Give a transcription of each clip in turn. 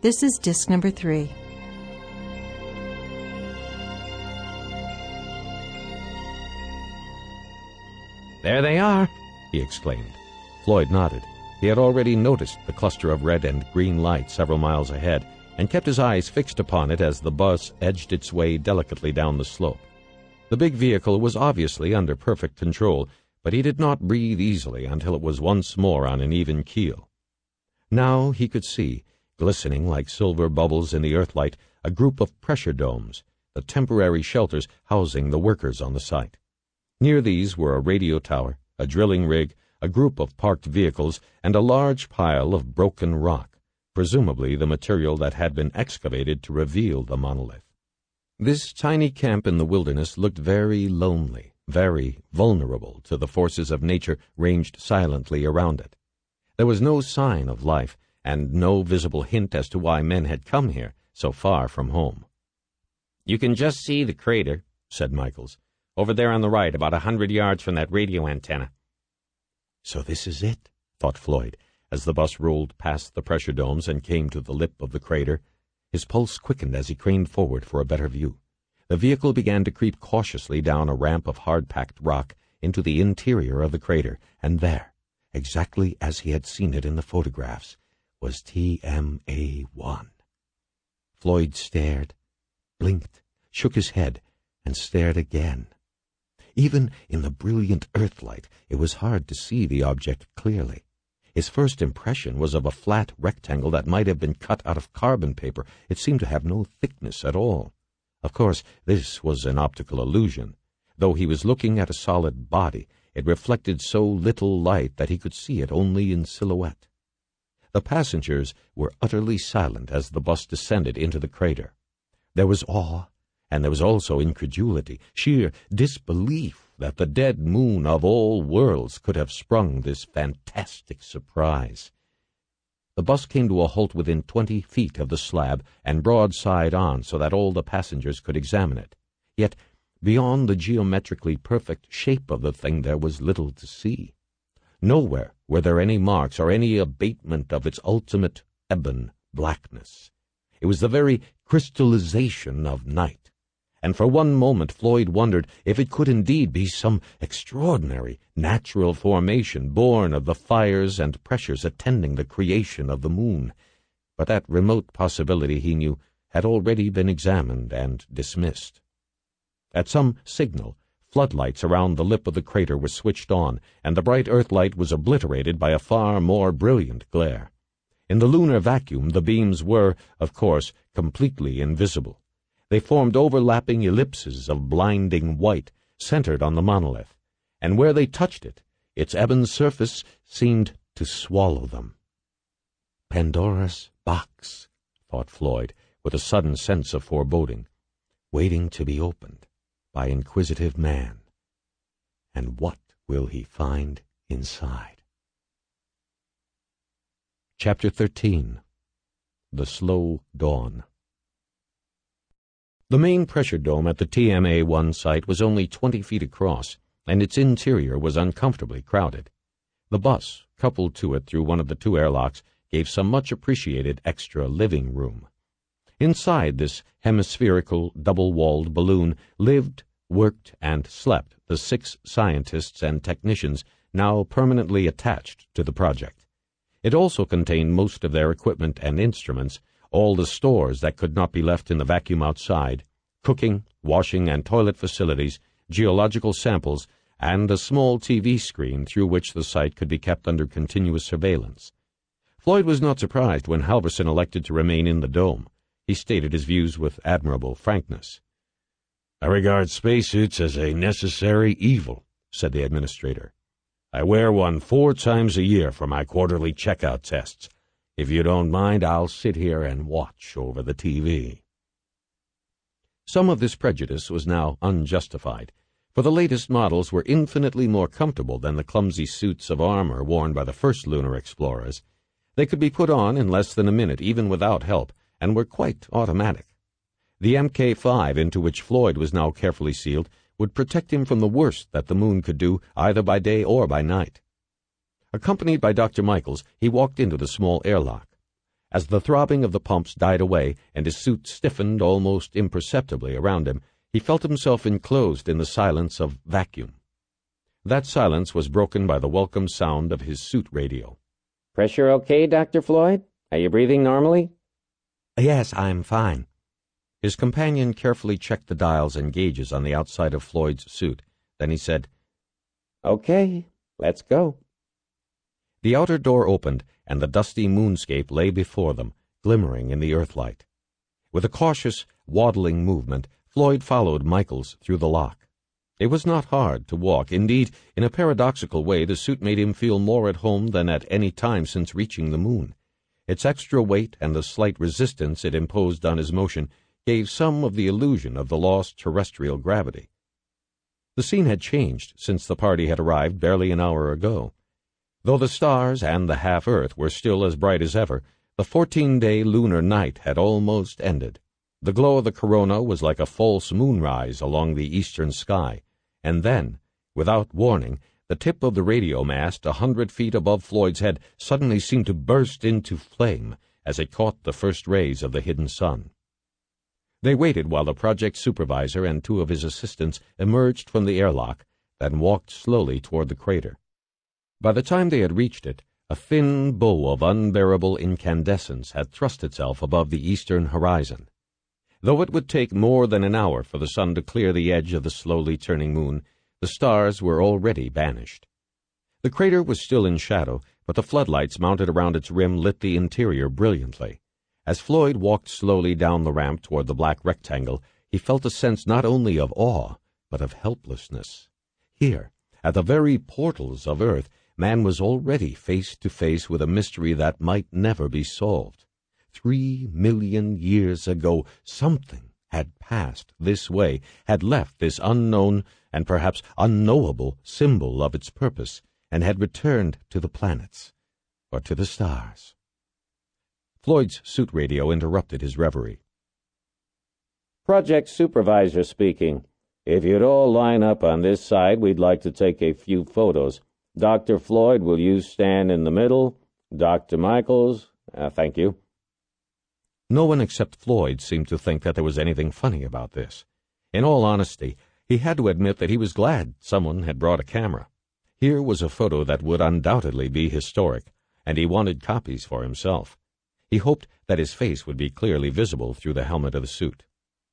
This is disc number 3. "There they are," he exclaimed. Floyd nodded. He had already noticed the cluster of red and green lights several miles ahead, and kept his eyes fixed upon it as the bus edged its way delicately down the slope. The big vehicle was obviously under perfect control, but he did not breathe easily until it was once more on an even keel. Now he could see, glistening like silver bubbles in the earthlight, a group of pressure domes, the temporary shelters housing the workers on the site. Near these were a radio tower, a drilling rig, a group of parked vehicles, and a large pile of broken rock, presumably the material that had been excavated to reveal the monolith. This tiny camp in the wilderness looked very lonely, very vulnerable to the forces of nature ranged silently around it. There was no sign of life, and no visible hint as to why men had come here so far from home. "You can just see the crater," said Michaels, "over there on the right, about 100 yards from that radio antenna." "So this is it," thought Floyd, as the bus rolled past the pressure domes and came to the lip of the crater. His pulse quickened as he craned forward for a better view. The vehicle began to creep cautiously down a ramp of hard-packed rock into the interior of the crater, and there, exactly as he had seen it in the photographs, was TMA-1. Floyd stared, blinked, shook his head, and stared again. Even in the brilliant earthlight, it was hard to see the object clearly. His first impression was of a flat rectangle that might have been cut out of carbon paper. It seemed to have no thickness at all. Of course, this was an optical illusion. Though he was looking at a solid body, it reflected so little light that he could see it only in silhouette. The passengers were utterly silent as the bus descended into the crater. There was awe, and there was also incredulity, sheer disbelief that the dead moon of all worlds could have sprung this fantastic surprise. The bus came to a halt within 20 feet of the slab and broadside on so that all the passengers could examine it. Yet, beyond the geometrically perfect shape of the thing, there was little to see. Nowhere were there any marks or any abatement of its ultimate ebon blackness. It was the very crystallization of night, and for one moment Floyd wondered if it could indeed be some extraordinary natural formation born of the fires and pressures attending the creation of the moon. But that remote possibility, he knew, had already been examined and dismissed. At some signal, floodlights around the lip of the crater were switched on, and the bright earthlight was obliterated by a far more brilliant glare. In the lunar vacuum, the beams were, of course, completely invisible. They formed overlapping ellipses of blinding white, centered on the monolith, and where they touched it, its ebon surface seemed to swallow them. Pandora's box, thought Floyd, with a sudden sense of foreboding, waiting to be opened by inquisitive man. And what will he find inside? Chapter 13. The Slow Dawn. The main pressure dome at the TMA-1 site was only 20 feet across, and its interior was uncomfortably crowded. The bus, coupled to it through one of the 2 airlocks, gave some much-appreciated extra living room. Inside this hemispherical, double-walled balloon lived, worked, and slept the 6 scientists and technicians now permanently attached to the project. It also contained most of their equipment and instruments, all the stores that could not be left in the vacuum outside, cooking, washing, and toilet facilities, geological samples, and a small TV screen through which the site could be kept under continuous surveillance. Floyd was not surprised when Halverson elected to remain in the dome. He stated his views with admirable frankness. "I regard spacesuits as a necessary evil," said the administrator. "I wear one 4 times a year for my quarterly checkout tests. If you don't mind, I'll sit here and watch over the TV." Some of this prejudice was now unjustified, for the latest models were infinitely more comfortable than the clumsy suits of armor worn by the first lunar explorers. They could be put on in less than a minute, even without help, and were quite automatic. The Mk-5, into which Floyd was now carefully sealed, would protect him from the worst that the moon could do, either by day or by night. Accompanied by Dr. Michaels, he walked into the small airlock. As the throbbing of the pumps died away and his suit stiffened almost imperceptibly around him, he felt himself enclosed in the silence of vacuum. That silence was broken by the welcome sound of his suit radio. "Pressure okay, Dr. Floyd? Are you breathing normally?" "Yes, I'm fine." His companion carefully checked the dials and gauges on the outside of Floyd's suit. Then he said, "Okay, let's go." The outer door opened, and the dusty moonscape lay before them, glimmering in the earthlight. With a cautious, waddling movement, Floyd followed Michaels through the lock. It was not hard to walk. Indeed, in a paradoxical way, the suit made him feel more at home than at any time since reaching the moon. Its extra weight and the slight resistance it imposed on his motion gave some of the illusion of the lost terrestrial gravity. The scene had changed since the party had arrived barely an hour ago. Though the stars and the half-Earth were still as bright as ever, the 14-day lunar night had almost ended. The glow of the corona was like a false moonrise along the eastern sky, and then, without warning, the tip of the radio mast 100 feet above Floyd's head suddenly seemed to burst into flame as it caught the first rays of the hidden sun. They waited while the project supervisor and 2 of his assistants emerged from the airlock, then walked slowly toward the crater. By the time they had reached it, a thin bow of unbearable incandescence had thrust itself above the eastern horizon. Though it would take more than an hour for the sun to clear the edge of the slowly turning moon, the stars were already banished. The crater was still in shadow, but the floodlights mounted around its rim lit the interior brilliantly. As Floyd walked slowly down the ramp toward the black rectangle, he felt a sense not only of awe, but of helplessness. Here, at the very portals of Earth, man was already face to face with a mystery that might never be solved. 3 million years ago, something had passed this way, had left this unknown and perhaps unknowable symbol of its purpose, and had returned to the planets, or to the stars. Floyd's suit radio interrupted his reverie. "Project supervisor speaking. If you'd all line up on this side, we'd like to take a few photos. Dr. Floyd, will you stand in the middle? Dr. Michaels, thank you." No one except Floyd seemed to think that there was anything funny about this. In all honesty, he had to admit that he was glad someone had brought a camera. Here was a photo that would undoubtedly be historic, and he wanted copies for himself. He hoped that his face would be clearly visible through the helmet of the suit.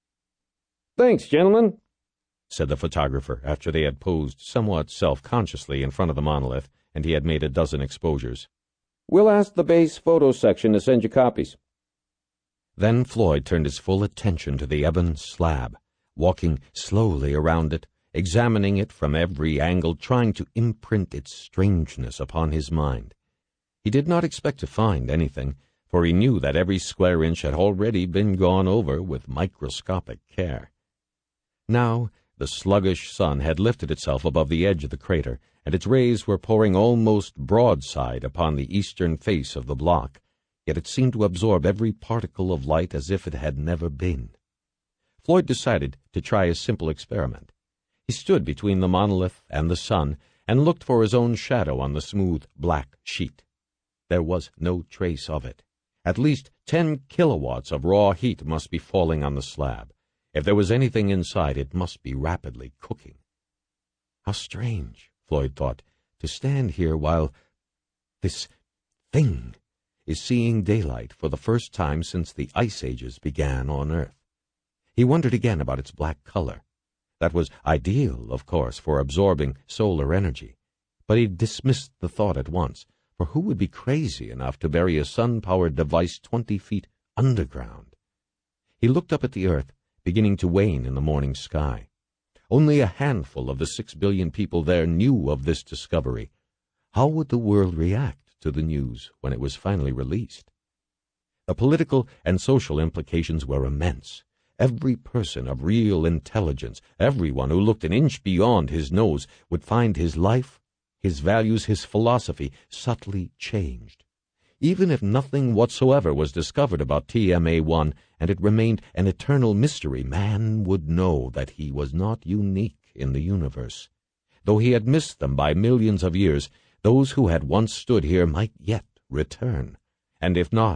"Thanks, gentlemen," said the photographer after they had posed somewhat self-consciously in front of the monolith, and he had made a dozen exposures. "We'll ask the base photo section to send you copies." Then Floyd turned his full attention to the ebon slab, walking slowly around it, examining it from every angle, trying to imprint its strangeness upon his mind. He did not expect to find anything, for he knew that every square inch had already been gone over with microscopic care. Now, the sluggish sun had lifted itself above the edge of the crater, and its rays were pouring almost broadside upon the eastern face of the block, yet it seemed to absorb every particle of light as if it had never been. Floyd decided to try a simple experiment. He stood between the monolith and the sun and looked for his own shadow on the smooth black sheet. There was no trace of it. At least 10 kilowatts of raw heat must be falling on the slab. If there was anything inside, it must be rapidly cooking. How strange, Floyd thought, to stand here while this thing is seeing daylight for the first time since the ice ages began on Earth. He wondered again about its black color. That was ideal, of course, for absorbing solar energy, but he dismissed the thought at once, for who would be crazy enough to bury a sun-powered device 20 feet underground? He looked up at the Earth, beginning to wane in the morning sky. Only a handful of the 6 billion people there knew of this discovery. How would the world react to the news when it was finally released? The political and social implications were immense. Every person of real intelligence, everyone who looked an inch beyond his nose, would find his life, his values, his philosophy subtly changed. Even if nothing whatsoever was discovered about TMA-1 and it remained an eternal mystery, man would know that he was not unique in the universe. Though he had missed them by millions of years, those who had once stood here might yet return, and if not,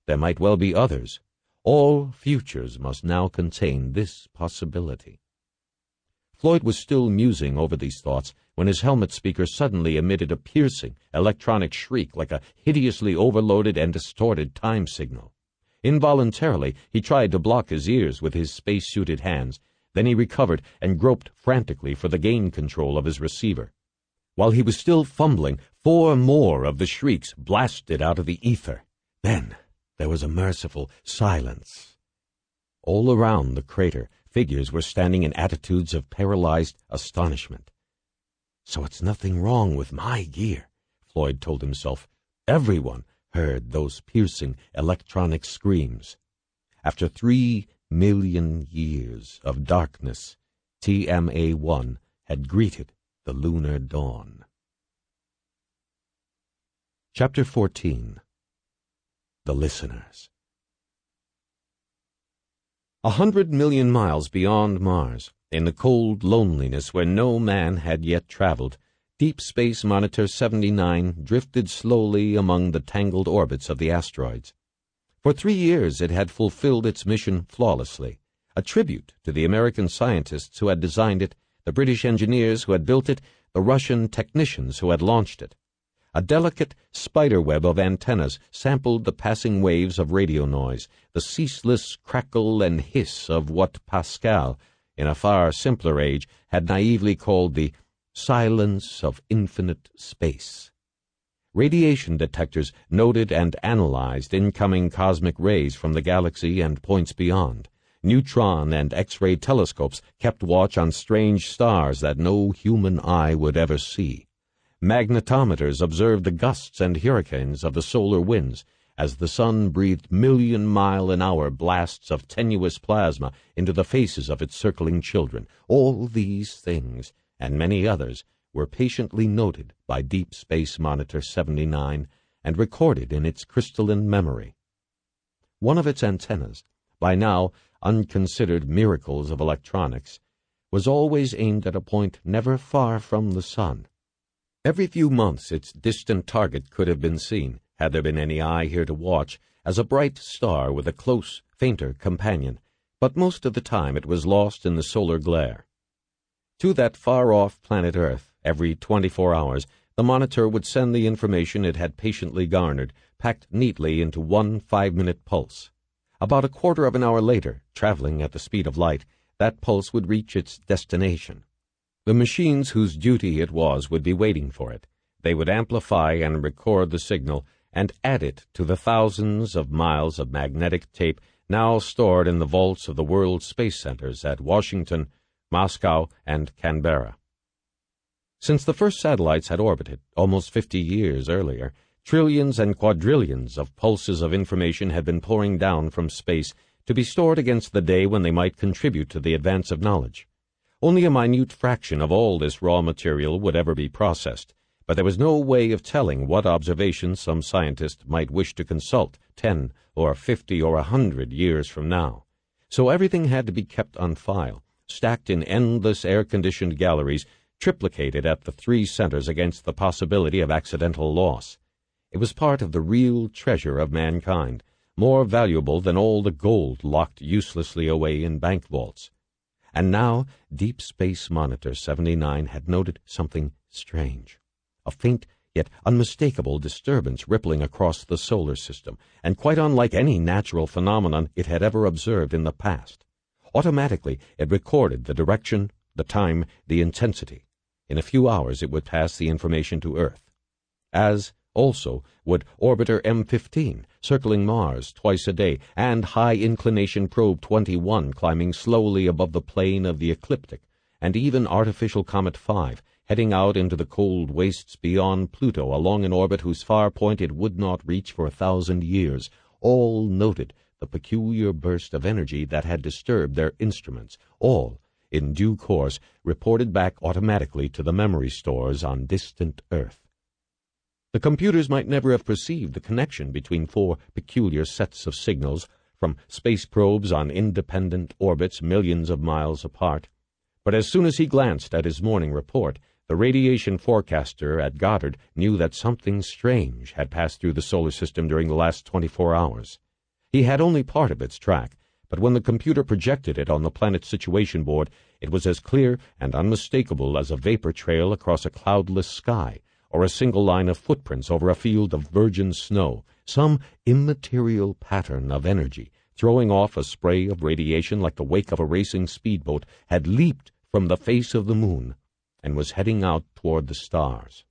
there might well be others. All futures must now contain this possibility. Floyd was still musing over these thoughts when his helmet speaker suddenly emitted a piercing, electronic shriek like a hideously overloaded and distorted time signal. Involuntarily, he tried to block his ears with his space-suited hands. Then he recovered and groped frantically for the gain control of his receiver. While he was still fumbling, 4 more of the shrieks blasted out of the ether. Then there was a merciful silence. All around the crater, figures were standing in attitudes of paralyzed astonishment. So it's nothing wrong with my gear, Floyd told himself. Everyone heard those piercing electronic screams. After 3 million years of darkness, TMA-1 had greeted the lunar dawn. Chapter 14. The Listeners. 100 million miles beyond Mars, in the cold loneliness where no man had yet traveled, Deep Space Monitor 79 drifted slowly among the tangled orbits of the asteroids. For 3 years it had fulfilled its mission flawlessly, a tribute to the American scientists who had designed it, the British engineers who had built it, the Russian technicians who had launched it. A delicate spiderweb of antennas sampled the passing waves of radio noise, the ceaseless crackle and hiss of what Pascal, in a far simpler age, had naively called the silence of infinite space. Radiation detectors noted and analyzed incoming cosmic rays from the galaxy and points beyond. Neutron and X-ray telescopes kept watch on strange stars that no human eye would ever see. Magnetometers observed the gusts and hurricanes of the solar winds as the sun breathed million-mile-an-hour blasts of tenuous plasma into the faces of its circling children. All these things, and many others, were patiently noted by Deep Space Monitor 79 and recorded in its crystalline memory. One of its antennas, by now unconsidered miracles of electronics, was always aimed at a point never far from the sun. Every few months its distant target could have been seen, had there been any eye here to watch, as a bright star with a close, fainter companion, but most of the time it was lost in the solar glare. To that far-off planet Earth, every 24 hours, the monitor would send the information it had patiently garnered, packed neatly into one 5-minute pulse. About a quarter of an hour later, traveling at the speed of light, that pulse would reach its destination. The machines whose duty it was would be waiting for it. They would amplify and record the signal and add it to the thousands of miles of magnetic tape now stored in the vaults of the World Space Centers at Washington, Moscow, and Canberra. Since the first satellites had orbited, almost 50 years earlier, trillions and quadrillions of pulses of information had been pouring down from space to be stored against the day when they might contribute to the advance of knowledge. Only a minute fraction of all this raw material would ever be processed, but there was no way of telling what observations some scientist might wish to consult 10 or 50 or 100 years from now. So everything had to be kept on file, stacked in endless air-conditioned galleries, triplicated at the 3 centers against the possibility of accidental loss. It was part of the real treasure of mankind, more valuable than all the gold locked uselessly away in bank vaults. And now Deep Space Monitor 79 had noted something strange, a faint yet unmistakable disturbance rippling across the solar system, and quite unlike any natural phenomenon it had ever observed in the past. Automatically, it recorded the direction, the time, the intensity. In a few hours it would pass the information to Earth. As also would Orbiter M15, circling Mars twice a day, and High-Inclination Probe 21 climbing slowly above the plane of the ecliptic, and even Artificial Comet 5, heading out into the cold wastes beyond Pluto along an orbit whose far point it would not reach for 1,000 years, all noted the peculiar burst of energy that had disturbed their instruments, all, in due course, reported back automatically to the memory stores on distant Earth. The computers might never have perceived the connection between 4 peculiar sets of signals from space probes on independent orbits millions of miles apart. But as soon as he glanced at his morning report, the radiation forecaster at Goddard knew that something strange had passed through the solar system during the last 24 hours. He had only part of its track, but when the computer projected it on the planet's situation board, it was as clear and unmistakable as a vapor trail across a cloudless sky, or a single line of footprints over a field of virgin snow, some immaterial pattern of energy, throwing off a spray of radiation like the wake of a racing speedboat, had leaped from the face of the moon and was heading out toward the stars.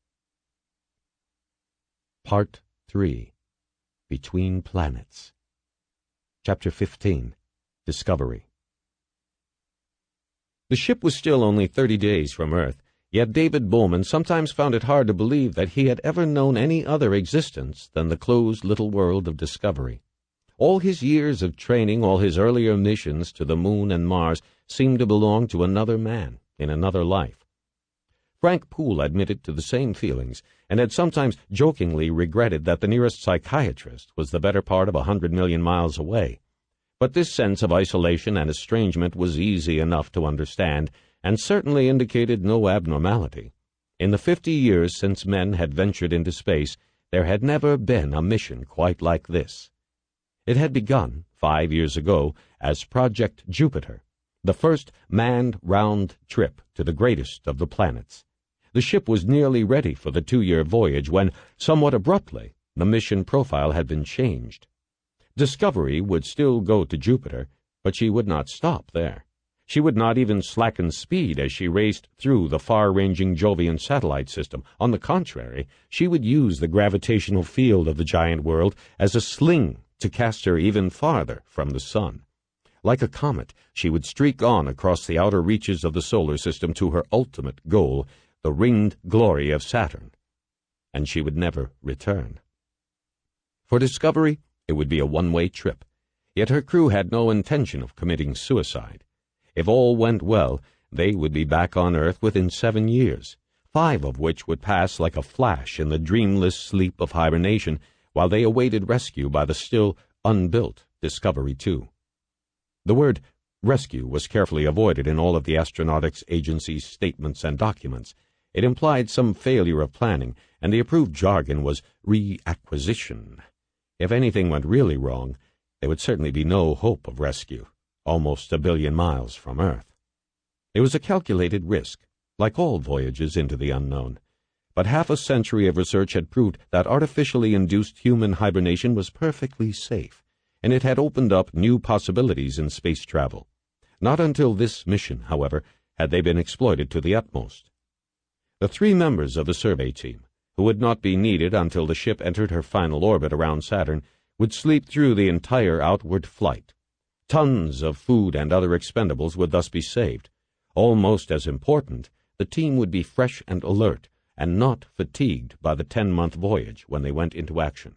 Part 3. Between Planets. Chapter 15. Discovery. The ship was still only 30 days from Earth, yet David Bowman sometimes found it hard to believe that he had ever known any other existence than the closed little world of Discovery. All his years of training, all his earlier missions to the Moon and Mars, seemed to belong to another man, in another life. Frank Poole admitted to the same feelings, and had sometimes jokingly regretted that the nearest psychiatrist was the better part of 100 million miles away. But this sense of isolation and estrangement was easy enough to understand, and certainly indicated no abnormality. In the 50 years since men had ventured into space, there had never been a mission quite like this. It had begun, 5 years ago, as Project Jupiter, the first manned round trip to the greatest of the planets. The ship was nearly ready for the 2-year voyage when, somewhat abruptly, the mission profile had been changed. Discovery would still go to Jupiter, but she would not stop there. She would not even slacken speed as she raced through the far-ranging Jovian satellite system. On the contrary, she would use the gravitational field of the giant world as a sling to cast her even farther from the sun. Like a comet, she would streak on across the outer reaches of the solar system to her ultimate goal, the ringed glory of Saturn. And she would never return. For Discovery, it would be a one-way trip, yet her crew had no intention of committing suicide. If all went well, they would be back on Earth within 7 years, 5 of which would pass like a flash in the dreamless sleep of hibernation, while they awaited rescue by the still unbuilt Discovery 2. The word rescue was carefully avoided in all of the Astronautics Agency's statements and documents. It implied some failure of planning, and the approved jargon was reacquisition. If anything went really wrong, there would certainly be no hope of rescue, almost 1 billion miles from Earth. It was a calculated risk, like all voyages into the unknown. But half a century of research had proved that artificially induced human hibernation was perfectly safe, and it had opened up new possibilities in space travel. Not until this mission, however, had they been exploited to the utmost. The 3 members of the survey team, who would not be needed until the ship entered her final orbit around Saturn, would sleep through the entire outward flight. Tons of food and other expendables would thus be saved. Almost as important, the team would be fresh and alert, and not fatigued by the 10-month voyage when they went into action.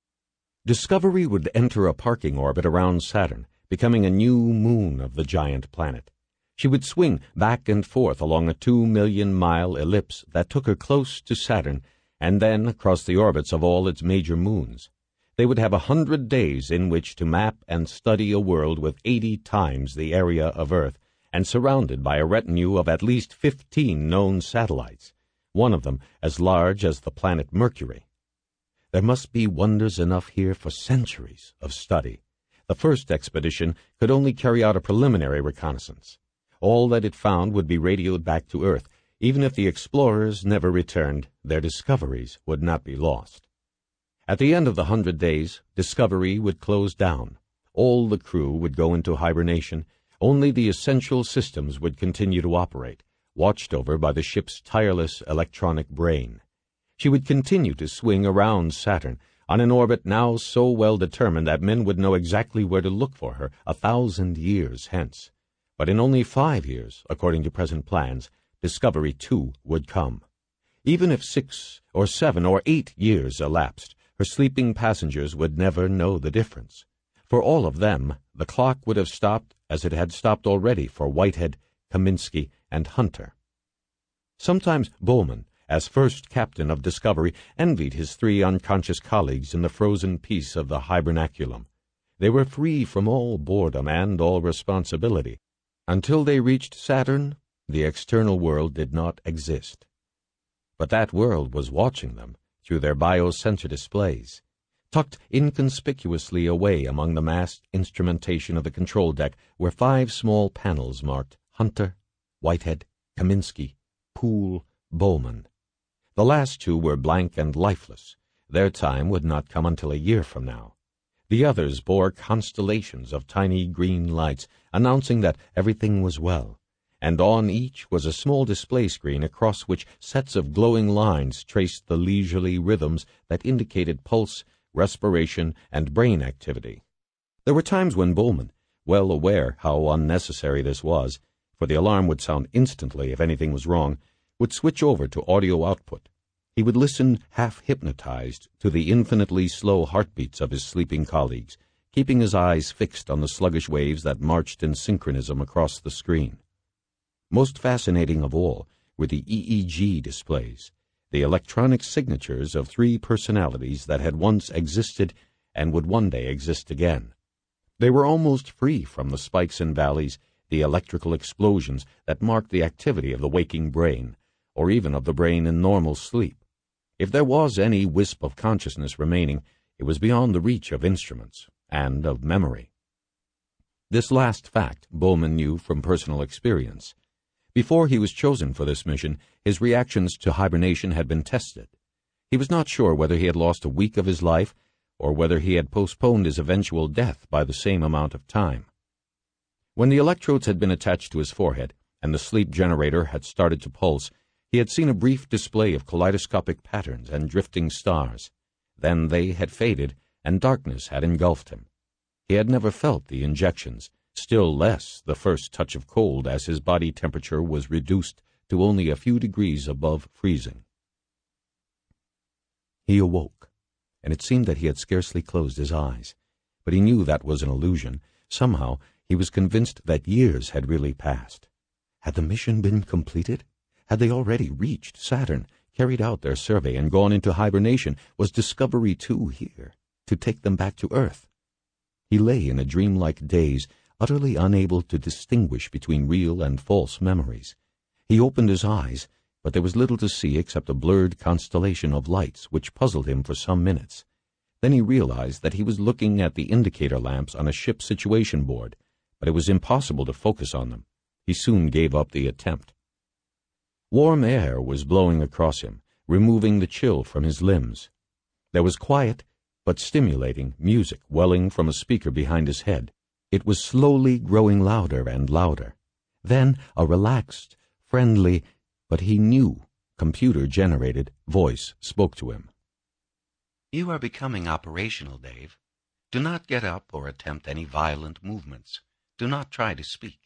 Discovery would enter a parking orbit around Saturn, becoming a new moon of the giant planet. She would swing back and forth along a 2-million-mile ellipse that took her close to Saturn, and then across the orbits of all its major moons. They would have 100 days in which to map and study a world with 80 times the area of Earth, and surrounded by a retinue of at least 15 known satellites, one of them as large as the planet Mercury. There must be wonders enough here for centuries of study. The first expedition could only carry out a preliminary reconnaissance. All that it found would be radioed back to Earth. Even if the explorers never returned, their discoveries would not be lost. At the end of the 100 days, Discovery would close down. All the crew would go into hibernation. Only the essential systems would continue to operate, watched over by the ship's tireless electronic brain. She would continue to swing around Saturn, on an orbit now so well determined that men would know exactly where to look for her 1,000 years hence. But in only 5 years, according to present plans, Discovery 2 would come. Even if 6 or 7 or 8 years elapsed, her sleeping passengers would never know the difference. For all of them, the clock would have stopped as it had stopped already for Whitehead, Kaminsky, and Hunter. Sometimes Bowman, as first captain of Discovery, envied his 3 unconscious colleagues in the frozen peace of the hibernaculum. They were free from all boredom and all responsibility. Until they reached Saturn, the external world did not exist. But that world was watching them through their biosensor displays. Tucked inconspicuously away among the massed instrumentation of the control deck were 5 small panels marked Hunter, Whitehead, Kaminsky, Poole, Bowman. The last 2 were blank and lifeless. Their time would not come until a year from now. The others bore constellations of tiny green lights, announcing that everything was well, and on each was a small display screen across which sets of glowing lines traced the leisurely rhythms that indicated pulse, respiration, and brain activity. There were times when Bowman, well aware how unnecessary this was, for the alarm would sound instantly if anything was wrong, would switch over to audio output. He would listen half-hypnotized to the infinitely slow heartbeats of his sleeping colleagues, keeping his eyes fixed on the sluggish waves that marched in synchronism across the screen. Most fascinating of all were the EEG displays, the electronic signatures of 3 personalities that had once existed and would one day exist again. They were almost free from the spikes and valleys, the electrical explosions that marked the activity of the waking brain, or even of the brain in normal sleep. If there was any wisp of consciousness remaining, it was beyond the reach of instruments and of memory. This last fact Bowman knew from personal experience. Before he was chosen for this mission, his reactions to hibernation had been tested. He was not sure whether he had lost a week of his life or whether he had postponed his eventual death by the same amount of time. When the electrodes had been attached to his forehead and the sleep generator had started to pulse, he had seen a brief display of kaleidoscopic patterns and drifting stars. Then they had faded, and darkness had engulfed him. He had never felt the injections, still less the first touch of cold, as his body temperature was reduced to only a few degrees above freezing. He awoke, and it seemed that he had scarcely closed his eyes. But he knew that was an illusion. Somehow he was convinced that years had really passed. Had the mission been completed? Had they already reached Saturn, carried out their survey, and gone into hibernation? Was Discovery 2 here, to take them back to Earth? He lay in a dreamlike daze, utterly unable to distinguish between real and false memories. He opened his eyes, but there was little to see except a blurred constellation of lights which puzzled him for some minutes. Then he realized that he was looking at the indicator lamps on a ship situation board, but it was impossible to focus on them. He soon gave up the attempt. Warm air was blowing across him, removing the chill from his limbs. There was quiet, but stimulating music welling from a speaker behind his head. It was slowly growing louder and louder. Then a relaxed, friendly, but he knew, computer-generated voice spoke to him. "You are becoming operational, Dave. Do not get up or attempt any violent movements. Do not try to speak."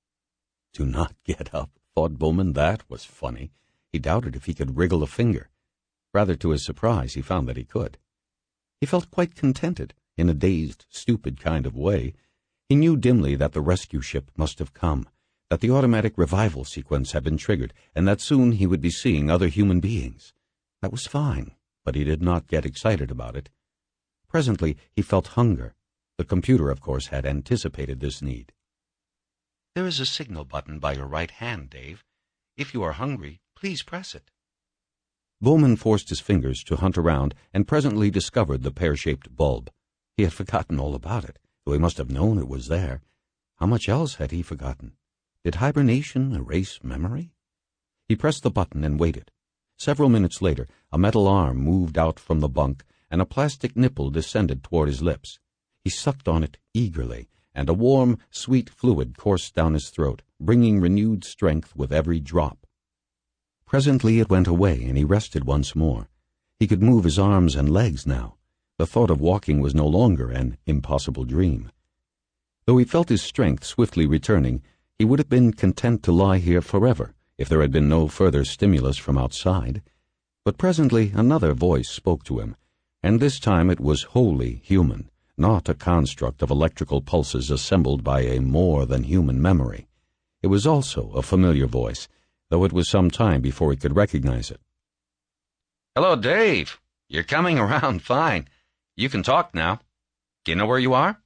Do not get up, thought Bowman. That was funny. He doubted if he could wriggle a finger. Rather to his surprise, he found that he could. He felt quite contented, in a dazed, stupid kind of way. He knew dimly that the rescue ship must have come, that the automatic revival sequence had been triggered, and that soon he would be seeing other human beings. That was fine, but he did not get excited about it. Presently he felt hunger. The computer, of course, had anticipated this need. "There is a signal button by your right hand, Dave. If you are hungry, please press it." Bowman forced his fingers to hunt around and presently discovered the pear-shaped bulb. He had forgotten all about it, though he must have known it was there. How much else had he forgotten? Did hibernation erase memory? He pressed the button and waited. Several minutes later, a metal arm moved out from the bunk, and a plastic nipple descended toward his lips. He sucked on it eagerly, and a warm, sweet fluid coursed down his throat, bringing renewed strength with every drop. Presently it went away, and he rested once more. He could move his arms and legs now. The thought of walking was no longer an impossible dream. Though he felt his strength swiftly returning, he would have been content to lie here forever if there had been no further stimulus from outside. But presently another voice spoke to him, and this time it was wholly human, not a construct of electrical pulses assembled by a more-than-human memory. It was also a familiar voice, though it was some time before he could recognize it. "Hello, Dave. You're coming around fine. You can talk now. Do you know where you are?"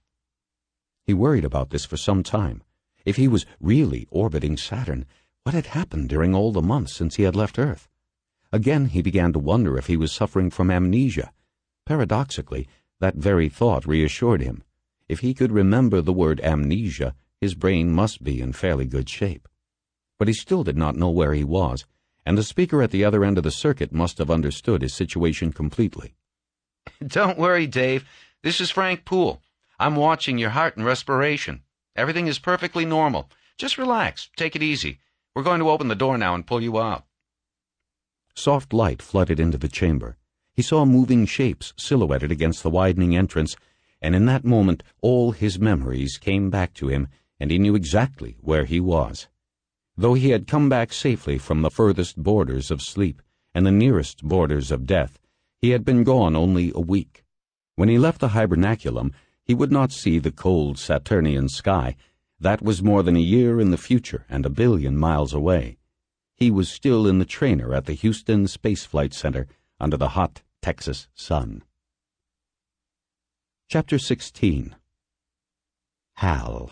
He worried about this for some time. If he was really orbiting Saturn, what had happened during all the months since he had left Earth? Again he began to wonder if he was suffering from amnesia. Paradoxically, That very thought reassured him. If he could remember the word amnesia, his brain must be in fairly good shape. But he still did not know where he was, and the speaker at the other end of the circuit must have understood his situation completely. Don't worry, Dave. This is Frank Poole. I'm watching your heart and respiration. Everything is perfectly normal. Just relax. Take it easy. We're going to open the door now and pull you out. Soft light flooded into the chamber. He saw moving shapes silhouetted against the widening entrance, and in that moment all his memories came back to him, and he knew exactly where he was. Though he had come back safely from the furthest borders of sleep and the nearest borders of death, he had been gone only a week. When he left the hibernaculum, he would not see the cold Saturnian sky. That was more than a year in the future and 1 billion miles away. He was still in the trainer at the Houston Space Flight Center under the hot Texas sun. Chapter 16. Hal.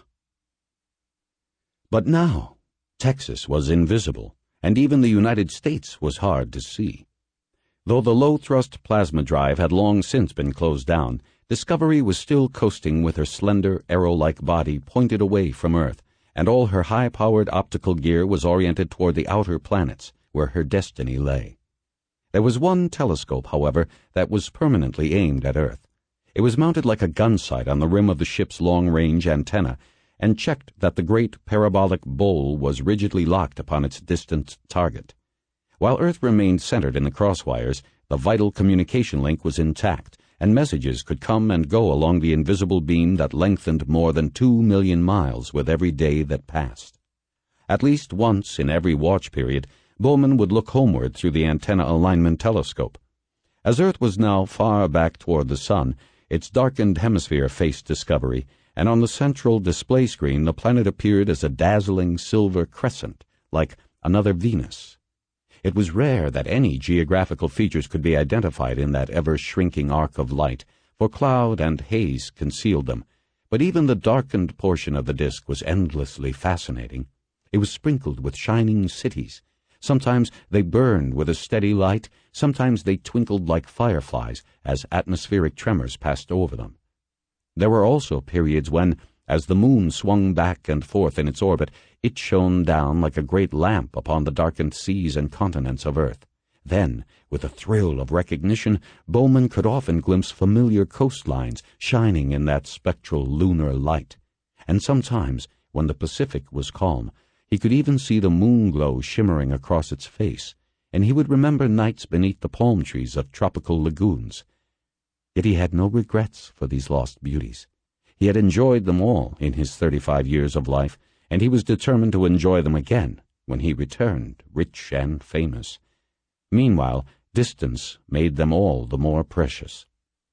But now, Texas was invisible, and even the United States was hard to see. Though the low-thrust plasma drive had long since been closed down, Discovery was still coasting with her slender, arrow-like body pointed away from Earth, and all her high-powered optical gear was oriented toward the outer planets, where her destiny lay. There was one telescope, however, that was permanently aimed at Earth. It was mounted like a gun sight on the rim of the ship's long-range antenna, and checked that the great parabolic bowl was rigidly locked upon its distant target. While Earth remained centered in the crosswires, the vital communication link was intact, and messages could come and go along the invisible beam that lengthened more than 2 million miles with every day that passed. At least once in every watch period, Bowman would look homeward through the antenna alignment telescope. As Earth was now far back toward the sun, its darkened hemisphere faced Discovery, and on the central display screen the planet appeared as a dazzling silver crescent, like another Venus. It was rare that any geographical features could be identified in that ever-shrinking arc of light, for cloud and haze concealed them, but even the darkened portion of the disk was endlessly fascinating. It was sprinkled with shining cities. Sometimes they burned with a steady light, sometimes they twinkled like fireflies as atmospheric tremors passed over them. There were also periods when, as the moon swung back and forth in its orbit, it shone down like a great lamp upon the darkened seas and continents of Earth. Then, with a thrill of recognition, Bowman could often glimpse familiar coastlines shining in that spectral lunar light. And sometimes, when the Pacific was calm, he could even see the moon glow shimmering across its face, and he would remember nights beneath the palm trees of tropical lagoons. Yet he had no regrets for these lost beauties. He had enjoyed them all in his 35 years of life, and he was determined to enjoy them again when he returned, rich and famous. Meanwhile, distance made them all the more precious.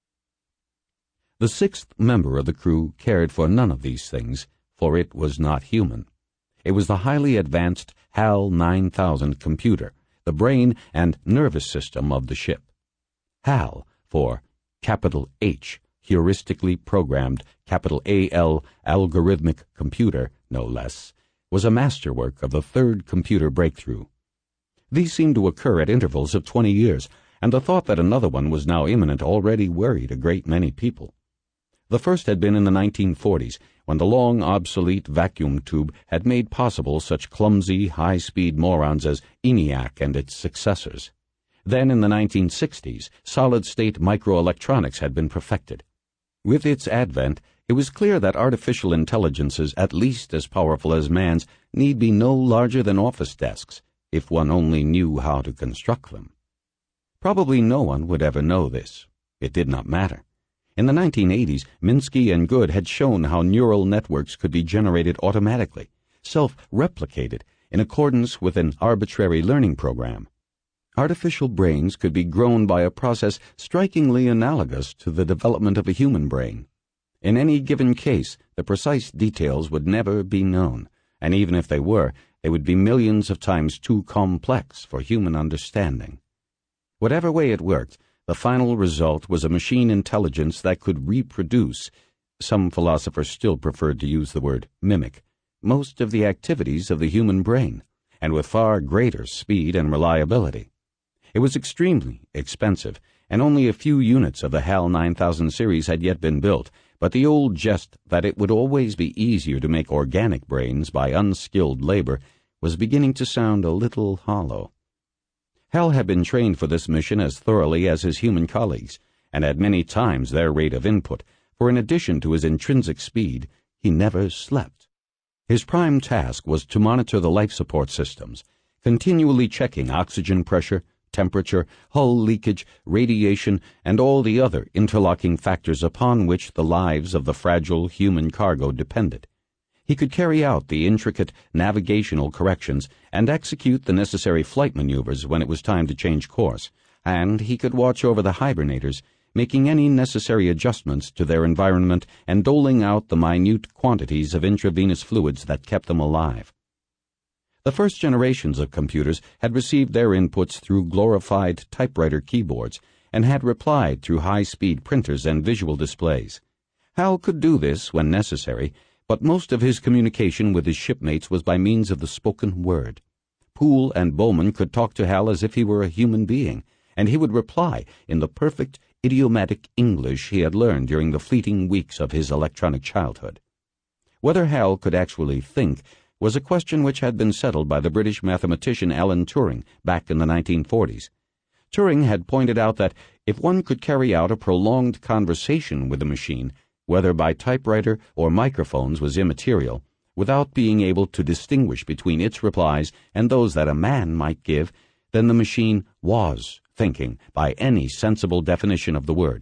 The 6th member of the crew cared for none of these things, for it was not human. It was the highly advanced HAL 9000 computer, the brain and nervous system of the ship. HAL, for capital H, heuristically programmed, capital AL, algorithmic computer, no less, was a masterwork of the 3rd computer breakthrough. These seemed to occur at intervals of 20 years, and the thought that another one was now imminent already worried a great many people. The first had been in the 1940s, when the long obsolete vacuum tube had made possible such clumsy, high-speed morons as ENIAC and its successors. Then in the 1960s, solid-state microelectronics had been perfected. With its advent, it was clear that artificial intelligences at least as powerful as man's need be no larger than office desks, if one only knew how to construct them. Probably no one would ever know this. It did not matter. In the 1980s, Minsky and Good had shown how neural networks could be generated automatically, self-replicated, in accordance with an arbitrary learning program. Artificial brains could be grown by a process strikingly analogous to the development of a human brain. In any given case, the precise details would never be known, and even if they were, they would be millions of times too complex for human understanding. Whatever way it worked, the final result was a machine intelligence that could reproduce, some philosophers still preferred to use the word mimic, most of the activities of the human brain, and with far greater speed and reliability. It was extremely expensive, and only a few units of the HAL 9000 series had yet been built, but the old jest that it would always be easier to make organic brains by unskilled labor was beginning to sound a little hollow. Hal had been trained for this mission as thoroughly as his human colleagues, and at many times their rate of input, for in addition to his intrinsic speed, he never slept. His prime task was to monitor the life support systems, continually checking oxygen pressure, temperature, hull leakage, radiation, and all the other interlocking factors upon which the lives of the fragile human cargo depended. He could carry out the intricate navigational corrections and execute the necessary flight maneuvers when it was time to change course, and he could watch over the hibernators, making any necessary adjustments to their environment and doling out the minute quantities of intravenous fluids that kept them alive. The first generations of computers had received their inputs through glorified typewriter keyboards and had replied through high-speed printers and visual displays. Hal could do this when necessary, but most of his communication with his shipmates was by means of the spoken word. Poole and Bowman could talk to Hal as if he were a human being, and he would reply in the perfect idiomatic English he had learned during the fleeting weeks of his electronic childhood. Whether Hal could actually think was a question which had been settled by the British mathematician Alan Turing back in the 1940s. Turing had pointed out that if one could carry out a prolonged conversation with a machine, whether by typewriter or microphones was immaterial, without being able to distinguish between its replies and those that a man might give, then the machine was thinking by any sensible definition of the word.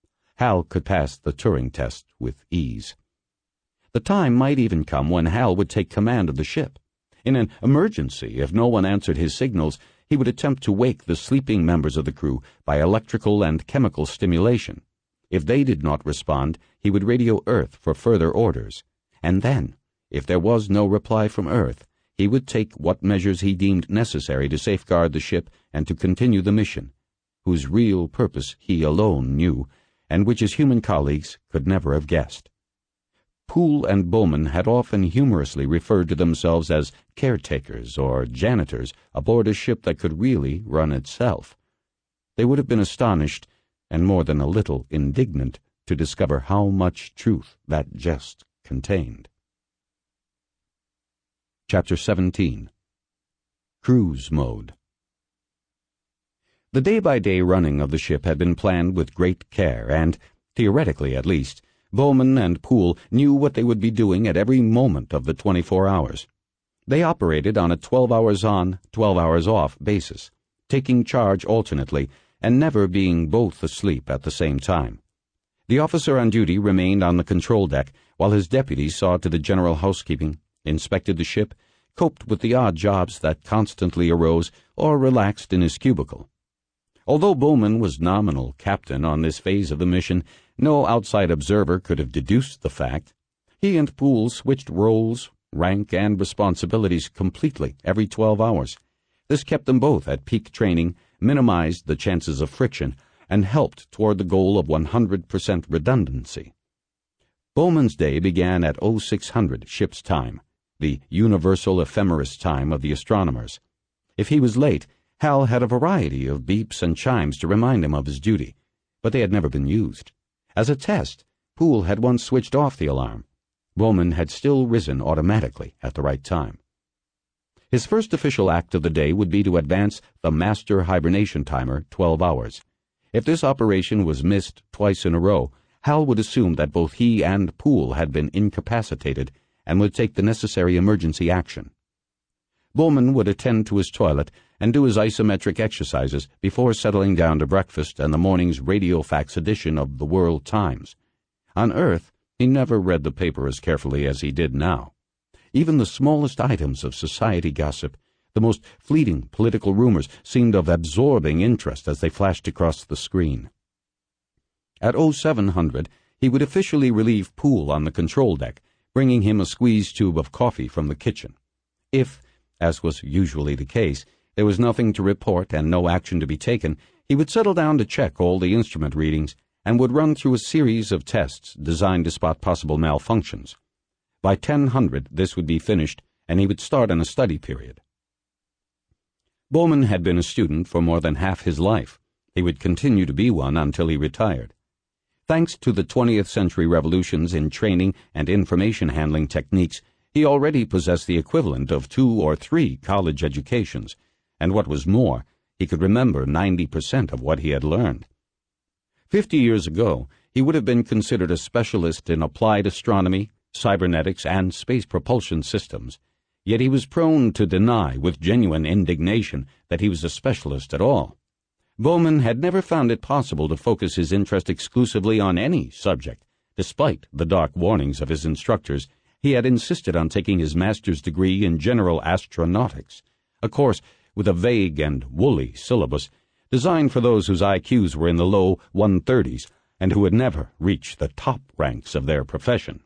Hal could pass the Turing test with ease. The time might even come when Hal would take command of the ship. In an emergency, if no one answered his signals, he would attempt to wake the sleeping members of the crew by electrical and chemical stimulation. If they did not respond, he would radio Earth for further orders. And then, if there was no reply from Earth, he would take what measures he deemed necessary to safeguard the ship and to continue the mission, whose real purpose he alone knew, and which his human colleagues could never have guessed. Poole and Bowman had often humorously referred to themselves as caretakers or janitors aboard a ship that could really run itself. They would have been astonished, and more than a little indignant, to discover how much truth that jest contained. Chapter 17. Cruise Mode. The day-by-day running of the ship had been planned with great care, and, theoretically at least, Bowman and Poole knew what they would be doing at every moment of the 24 hours. They operated on a 12 hours on, 12 hours off basis, taking charge alternately and never being both asleep at the same time. The officer on duty remained on the control deck, while his deputies saw to the general housekeeping, inspected the ship, coped with the odd jobs that constantly arose, or relaxed in his cubicle. Although Bowman was nominal captain on this phase of the mission, no outside observer could have deduced the fact. He and Poole switched roles, rank, and responsibilities completely every 12 hours. This kept them both at peak training, minimized the chances of friction, and helped toward the goal of 100% redundancy. Bowman's day began at 0600 ship's time, the universal ephemeris time of the astronomers. If he was late, Hal had a variety of beeps and chimes to remind him of his duty, but they had never been used. As a test, Poole had once switched off the alarm. Bowman had still risen automatically at the right time. His first official act of the day would be to advance the master hibernation timer 12 hours. If this operation was missed twice in a row, Hal would assume that both he and Poole had been incapacitated and would take the necessary emergency action. Bowman would attend to his toilet and do his isometric exercises before settling down to breakfast and the morning's radiofax edition of the World Times. On Earth, he never read the paper as carefully as he did now. Even the smallest items of society gossip, the most fleeting political rumors, seemed of absorbing interest as they flashed across the screen. At 0700, he would officially relieve Poole on the control deck, bringing him a squeeze tube of coffee from the kitchen. If, as was usually the case, there was nothing to report and no action to be taken, he would settle down to check all the instrument readings and would run through a series of tests designed to spot possible malfunctions. By 1000, this would be finished, and he would start on a study period. Bowman had been a student for more than half his life, He would continue to be one until he retired. Thanks to the 20th century revolutions in training and information handling techniques, he already possessed the equivalent of 2 or 3 college educations, and what was more, he could remember 90% of what he had learned. 50 years ago, he would have been considered a specialist in applied astronomy, cybernetics, and space propulsion systems, yet he was prone to deny with genuine indignation that he was a specialist at all. Bowman had never found it possible to focus his interest exclusively on any subject. Despite the dark warnings of his instructors, he had insisted on taking his master's degree in general astronautics, a course with a vague and woolly syllabus designed for those whose IQs were in the low 130s and who would never reach the top ranks of their profession.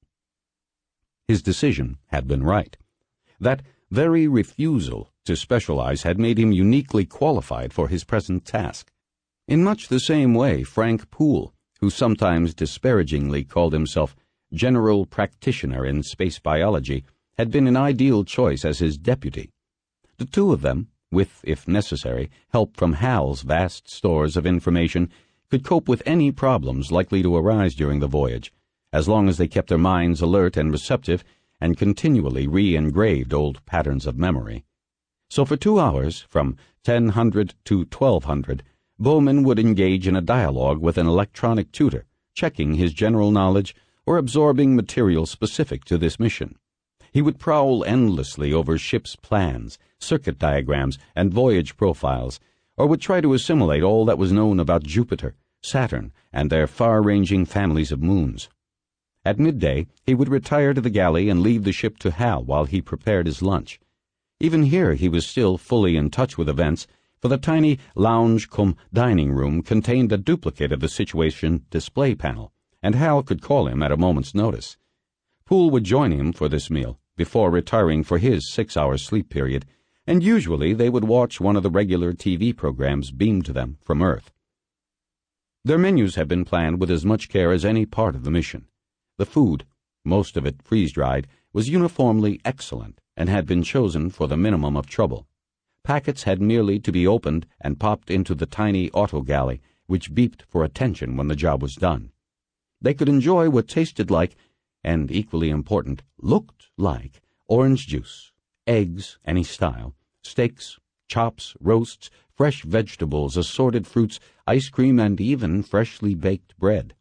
His decision had been right. That very refusal to specialize had made him uniquely qualified for his present task. In much the same way, Frank Poole, who sometimes disparagingly called himself general practitioner in space biology, had been an ideal choice as his deputy. The two of them, with, if necessary, help from Hal's vast stores of information, could cope with any problems likely to arise during the voyage, as long as they kept their minds alert and receptive and continually re-engraved old patterns of memory. So for 2 hours, from 1000 to 1200, Bowman would engage in a dialogue with an electronic tutor, checking his general knowledge or absorbing material specific to this mission. He would prowl endlessly over ship's plans, circuit diagrams, and voyage profiles, or would try to assimilate all that was known about Jupiter, Saturn, and their far-ranging families of moons. At midday, he would retire to the galley and leave the ship to Hal while he prepared his lunch. Even here he was still fully in touch with events, for the tiny lounge-cum-dining room contained a duplicate of the situation display panel, and Hal could call him at a moment's notice. Poole would join him for this meal, before retiring for his 6-hour sleep period, and usually they would watch one of the regular TV programs beamed to them from Earth. Their menus had been planned with as much care as any part of the mission. The food, most of it freeze-dried, was uniformly excellent and had been chosen for the minimum of trouble. Packets had merely to be opened and popped into the tiny auto galley, which beeped for attention when the job was done. They could enjoy what tasted like, and equally important, looked like, orange juice, eggs, any style, steaks, chops, roasts, fresh vegetables, assorted fruits, ice cream, and even freshly baked bread.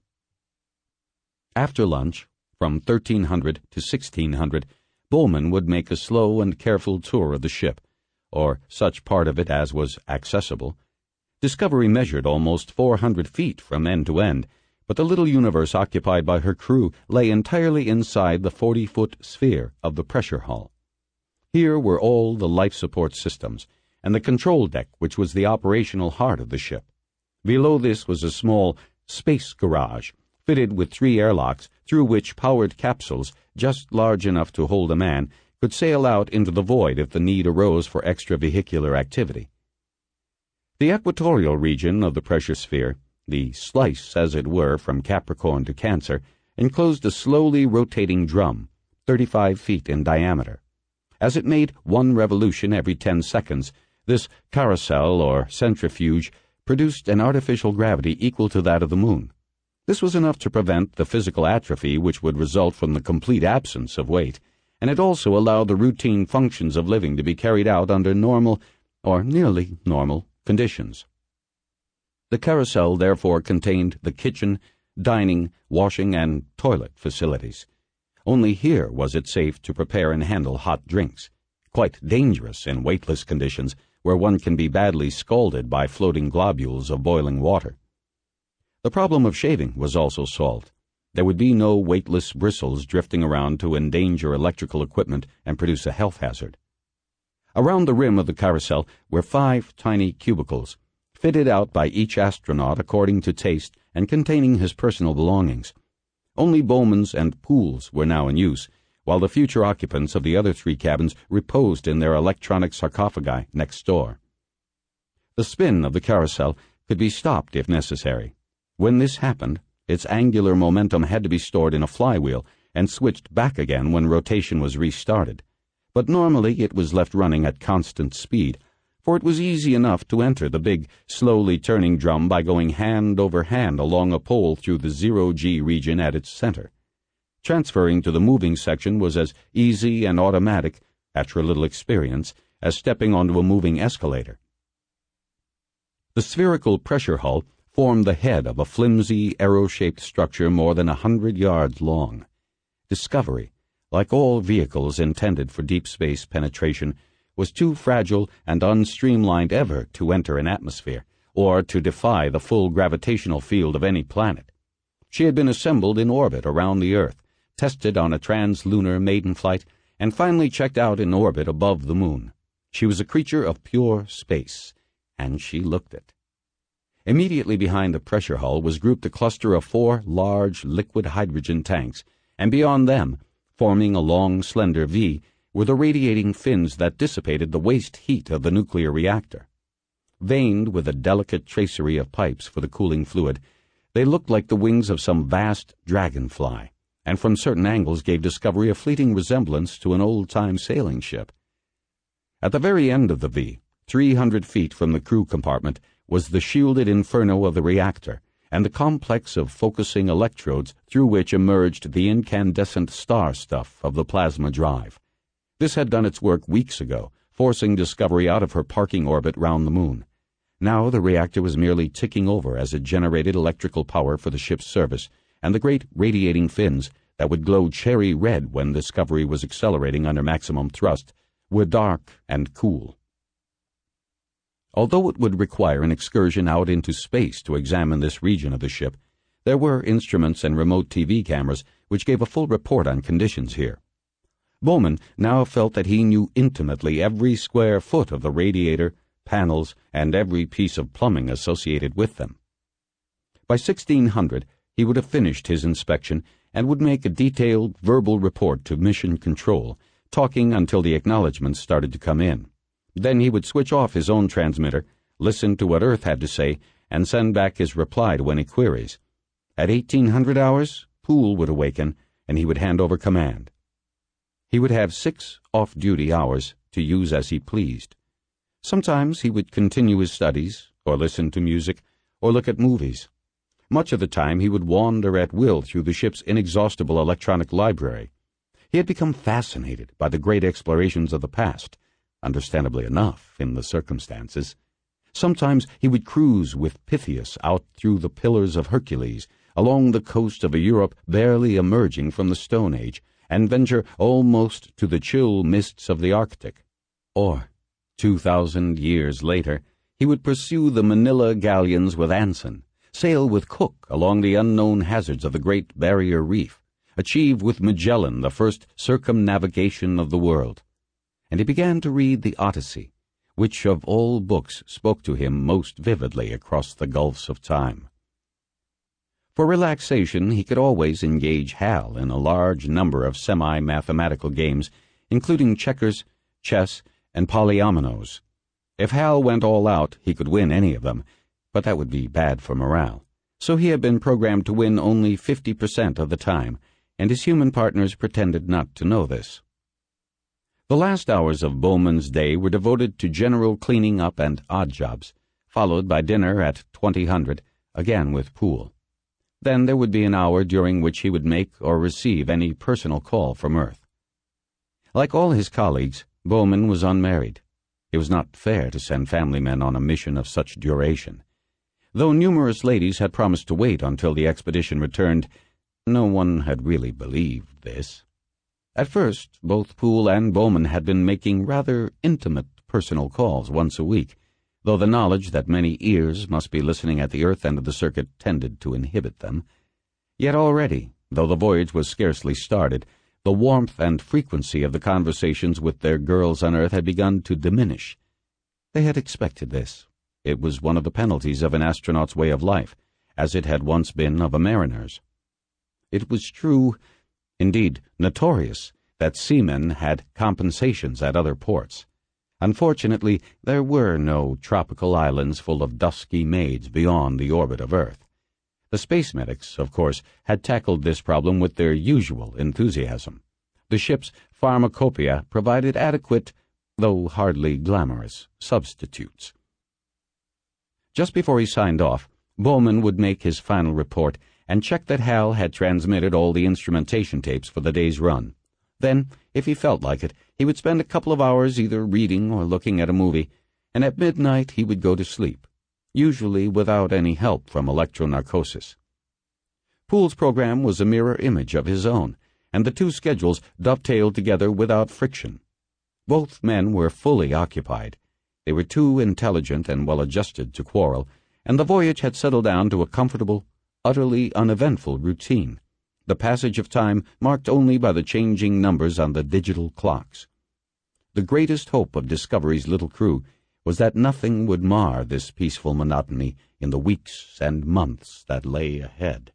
After lunch, from 1300 to 1600, Bowman would make a slow and careful tour of the ship, or such part of it as was accessible. Discovery measured almost 400 feet from end to end, but the little universe occupied by her crew lay entirely inside the 40-foot sphere of the pressure hull. Here were all the life support systems, and the control deck, which was the operational heart of the ship. Below this was a small space garage, fitted with 3 airlocks through which powered capsules, just large enough to hold a man, could sail out into the void if the need arose for extravehicular activity. The equatorial region of the pressure sphere, the slice, as it were, from Capricorn to Cancer, enclosed a slowly rotating drum, 35 feet in diameter. As it made 1 revolution every 10 seconds, this carousel or centrifuge produced an artificial gravity equal to that of the moon. This was enough to prevent the physical atrophy which would result from the complete absence of weight, and it also allowed the routine functions of living to be carried out under normal, or nearly normal, conditions. The carousel therefore contained the kitchen, dining, washing, and toilet facilities. Only here was it safe to prepare and handle hot drinks, quite dangerous in weightless conditions where one can be badly scalded by floating globules of boiling water. The problem of shaving was also solved. There would be no weightless bristles drifting around to endanger electrical equipment and produce a health hazard. Around the rim of the carousel were 5 tiny cubicles, fitted out by each astronaut according to taste and containing his personal belongings. Only Bowman's and Poole's were now in use, while the future occupants of the other 3 cabins reposed in their electronic sarcophagi next door. The spin of the carousel could be stopped if necessary. When this happened, its angular momentum had to be stored in a flywheel and switched back again when rotation was restarted. But normally it was left running at constant speed, for it was easy enough to enter the big, slowly turning drum by going hand over hand along a pole through the zero-G region at its center. Transferring to the moving section was as easy and automatic, after a little experience, as stepping onto a moving escalator. The spherical pressure hull formed the head of a flimsy, arrow-shaped structure more than 100 yards long. Discovery, like all vehicles intended for deep space penetration, was too fragile and unstreamlined ever to enter an atmosphere, or to defy the full gravitational field of any planet. She had been assembled in orbit around the Earth, tested on a trans-lunar maiden flight, and finally checked out in orbit above the moon. She was a creature of pure space, and she looked it. Immediately behind the pressure hull was grouped a cluster of 4 large liquid hydrogen tanks, and beyond them, forming a long, slender V, were the radiating fins that dissipated the waste heat of the nuclear reactor. Veined with a delicate tracery of pipes for the cooling fluid, they looked like the wings of some vast dragonfly, and from certain angles gave Discovery a fleeting resemblance to an old-time sailing ship. At the very end of the V, 300 feet from the crew compartment, was the shielded inferno of the reactor, and the complex of focusing electrodes through which emerged the incandescent star stuff of the plasma drive. This had done its work weeks ago, forcing Discovery out of her parking orbit round the moon. Now the reactor was merely ticking over as it generated electrical power for the ship's service, and the great radiating fins, that would glow cherry red when Discovery was accelerating under maximum thrust, were dark and cool. Although it would require an excursion out into space to examine this region of the ship, there were instruments and remote TV cameras which gave a full report on conditions here. Bowman now felt that he knew intimately every square foot of the radiator, panels, and every piece of plumbing associated with them. By 1600, he would have finished his inspection and would make a detailed verbal report to Mission Control, talking until the acknowledgments started to come in. Then he would switch off his own transmitter, listen to what Earth had to say, and send back his reply to any queries. At 1800 hours, Poole would awaken, and he would hand over command. He would have 6 off-duty hours to use as he pleased. Sometimes he would continue his studies, or listen to music, or look at movies. Much of the time he would wander at will through the ship's inexhaustible electronic library. He had become fascinated by the great explorations of the past, understandably enough, in the circumstances. Sometimes he would cruise with Pythias out through the Pillars of Hercules, along the coast of a Europe barely emerging from the Stone Age, and venture almost to the chill mists of the Arctic. Or, 2,000 years later, he would pursue the Manila galleons with Anson, sail with Cook along the unknown hazards of the Great Barrier Reef, achieve with Magellan the first circumnavigation of the world. And he began to read the Odyssey, which of all books spoke to him most vividly across the gulfs of time. For relaxation, he could always engage Hal in a large number of semi-mathematical games, including checkers, chess, and polyominoes. If Hal went all out, he could win any of them, but that would be bad for morale. So he had been programmed to win only 50% of the time, and his human partners pretended not to know this. The last hours of Bowman's day were devoted to general cleaning up and odd jobs, followed by dinner at 2000, again with Poole. Then there would be an hour during which he would make or receive any personal call from Earth. Like all his colleagues, Bowman was unmarried. It was not fair to send family men on a mission of such duration. Though numerous ladies had promised to wait until the expedition returned, no one had really believed this. At first, both Poole and Bowman had been making rather intimate personal calls once a week, though the knowledge that many ears must be listening at the Earth end of the circuit tended to inhibit them. Yet already, though the voyage was scarcely started, the warmth and frequency of the conversations with their girls on Earth had begun to diminish. They had expected this. It was one of the penalties of an astronaut's way of life, as it had once been of a mariner's. It was true, indeed notorious, that seamen had compensations at other ports. Unfortunately, there were no tropical islands full of dusky maids beyond the orbit of Earth. The space medics, of course, had tackled this problem with their usual enthusiasm. The ship's pharmacopoeia provided adequate, though hardly glamorous, substitutes. Just before he signed off, Bowman would make his final report and check that Hal had transmitted all the instrumentation tapes for the day's run. Then, if he felt like it, he would spend a couple of hours either reading or looking at a movie, and at midnight he would go to sleep, usually without any help from electronarcosis. Poole's program was a mirror image of his own, and the two schedules dovetailed together without friction. Both men were fully occupied. They were too intelligent and well-adjusted to quarrel, and the voyage had settled down to a comfortable, utterly uneventful routine, the passage of time marked only by the changing numbers on the digital clocks. The greatest hope of Discovery's little crew was that nothing would mar this peaceful monotony in the weeks and months that lay ahead.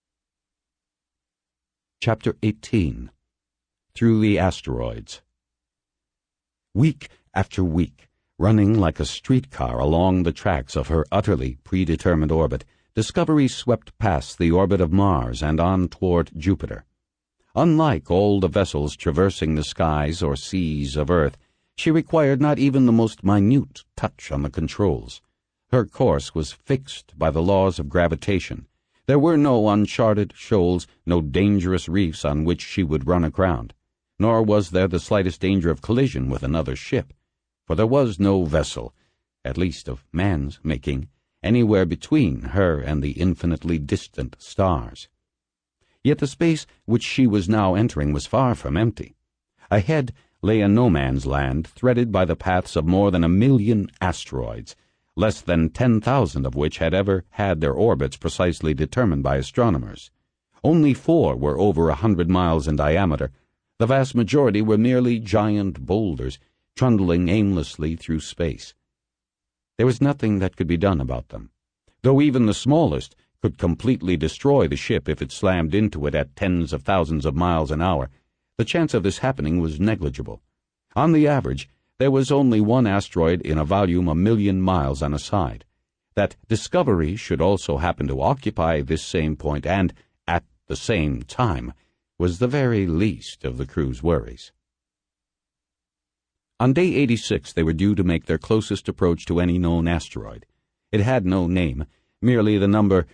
Chapter 18. Through the Asteroids. Week after week, running like a streetcar along the tracks of her utterly predetermined orbit, Discovery swept past the orbit of Mars and on toward Jupiter. Unlike all the vessels traversing the skies or seas of Earth, she required not even the most minute touch on the controls. Her course was fixed by the laws of gravitation. There were no uncharted shoals, no dangerous reefs on which she would run aground, nor was there the slightest danger of collision with another ship, for there was no vessel, at least of man's making, anywhere between her and the infinitely distant stars. Yet the space which she was now entering was far from empty. Ahead lay a no-man's land threaded by the paths of more than 1 million asteroids, less than 10,000 of which had ever had their orbits precisely determined by astronomers. Only 4 were over 100 miles in diameter. The vast majority were merely giant boulders, trundling aimlessly through space. There was nothing that could be done about them, though even the smallest could completely destroy the ship if it slammed into it at tens of thousands of miles an hour. The chance of this happening was negligible. On the average, there was only one asteroid in a volume 1 million miles on a side. That Discovery should also happen to occupy this same point and, at the same time, was the very least of the crew's worries. On day 86 they were due to make their closest approach to any known asteroid. It had no name, merely the number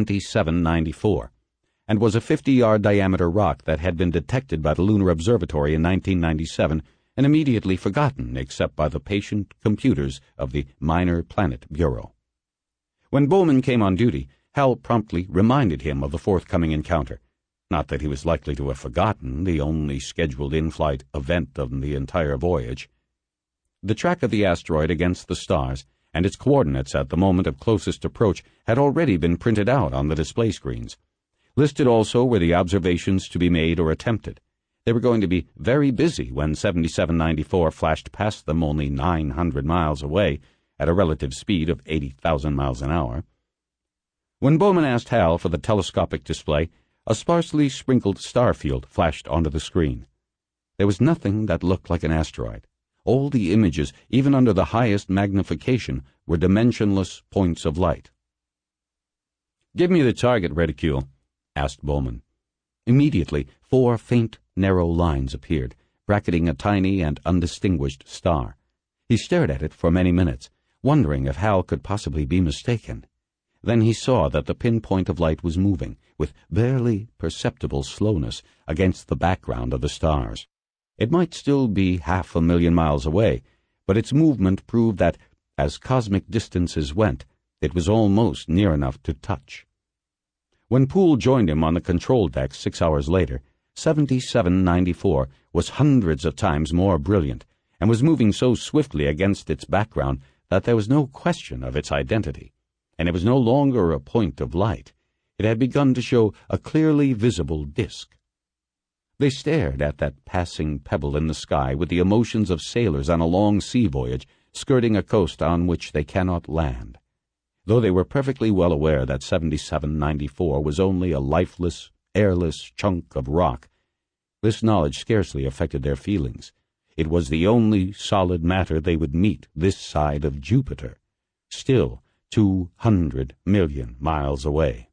7794, and was a 50-yard diameter rock that had been detected by the Lunar Observatory in 1997 and immediately forgotten except by the patient computers of the Minor Planet Bureau. When Bowman came on duty, Hal promptly reminded him of the forthcoming encounter. Not that he was likely to have forgotten the only scheduled in-flight event of the entire voyage. The track of the asteroid against the stars and its coordinates at the moment of closest approach had already been printed out on the display screens. Listed also were the observations to be made or attempted. They were going to be very busy when 7794 flashed past them only 900 miles away at a relative speed of 80,000 miles an hour. When Bowman asked Hal for the telescopic display, a sparsely sprinkled star field flashed onto the screen. There was nothing that looked like an asteroid. All the images, even under the highest magnification, were dimensionless points of light. "Give me the target reticule," asked Bowman. Immediately, 4 faint, narrow lines appeared, bracketing a tiny and undistinguished star. He stared at it for many minutes, wondering if Hal could possibly be mistaken. Then he saw that the pinpoint of light was moving, with barely perceptible slowness, against the background of the stars. It might still be 500,000 miles away, but its movement proved that, as cosmic distances went, it was almost near enough to touch. When Poole joined him on the control deck 6 hours later, 7794 was hundreds of times more brilliant, and was moving so swiftly against its background that there was no question of its identity, and it was no longer a point of light. It had begun to show a clearly visible disk. They stared at that passing pebble in the sky with the emotions of sailors on a long sea voyage, skirting a coast on which they cannot land. Though they were perfectly well aware that 7794 was only a lifeless, airless chunk of rock, this knowledge scarcely affected their feelings. It was the only solid matter they would meet this side of Jupiter, still 200 million miles away.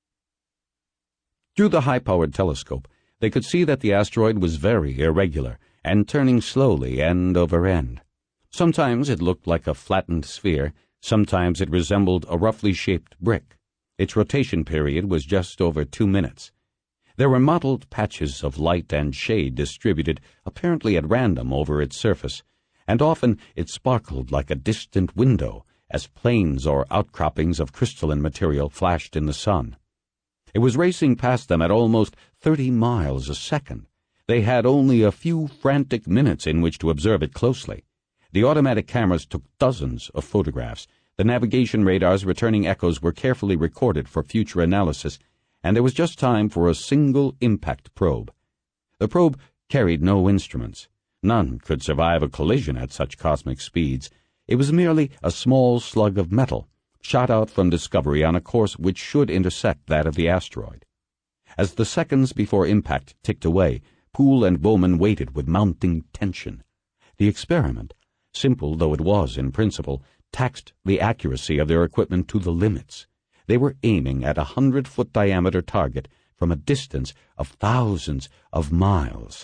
Through the high-powered telescope, they could see that the asteroid was very irregular, and turning slowly end over end. Sometimes it looked like a flattened sphere, sometimes it resembled a roughly shaped brick. Its rotation period was just over 2 minutes. There were mottled patches of light and shade distributed apparently at random over its surface, and often it sparkled like a distant window as planes or outcroppings of crystalline material flashed in the sun. It was racing past them at almost 30 miles a second. They had only a few frantic minutes in which to observe it closely. The automatic cameras took dozens of photographs. The navigation radar's returning echoes were carefully recorded for future analysis, and there was just time for a single impact probe. The probe carried no instruments. None could survive a collision at such cosmic speeds. It was merely a small slug of metal, shot out from Discovery on a course which should intersect that of the asteroid. As the seconds before impact ticked away, Poole and Bowman waited with mounting tension. The experiment, simple though it was in principle, taxed the accuracy of their equipment to the limits. They were aiming at a 100-foot diameter target from a distance of thousands of miles.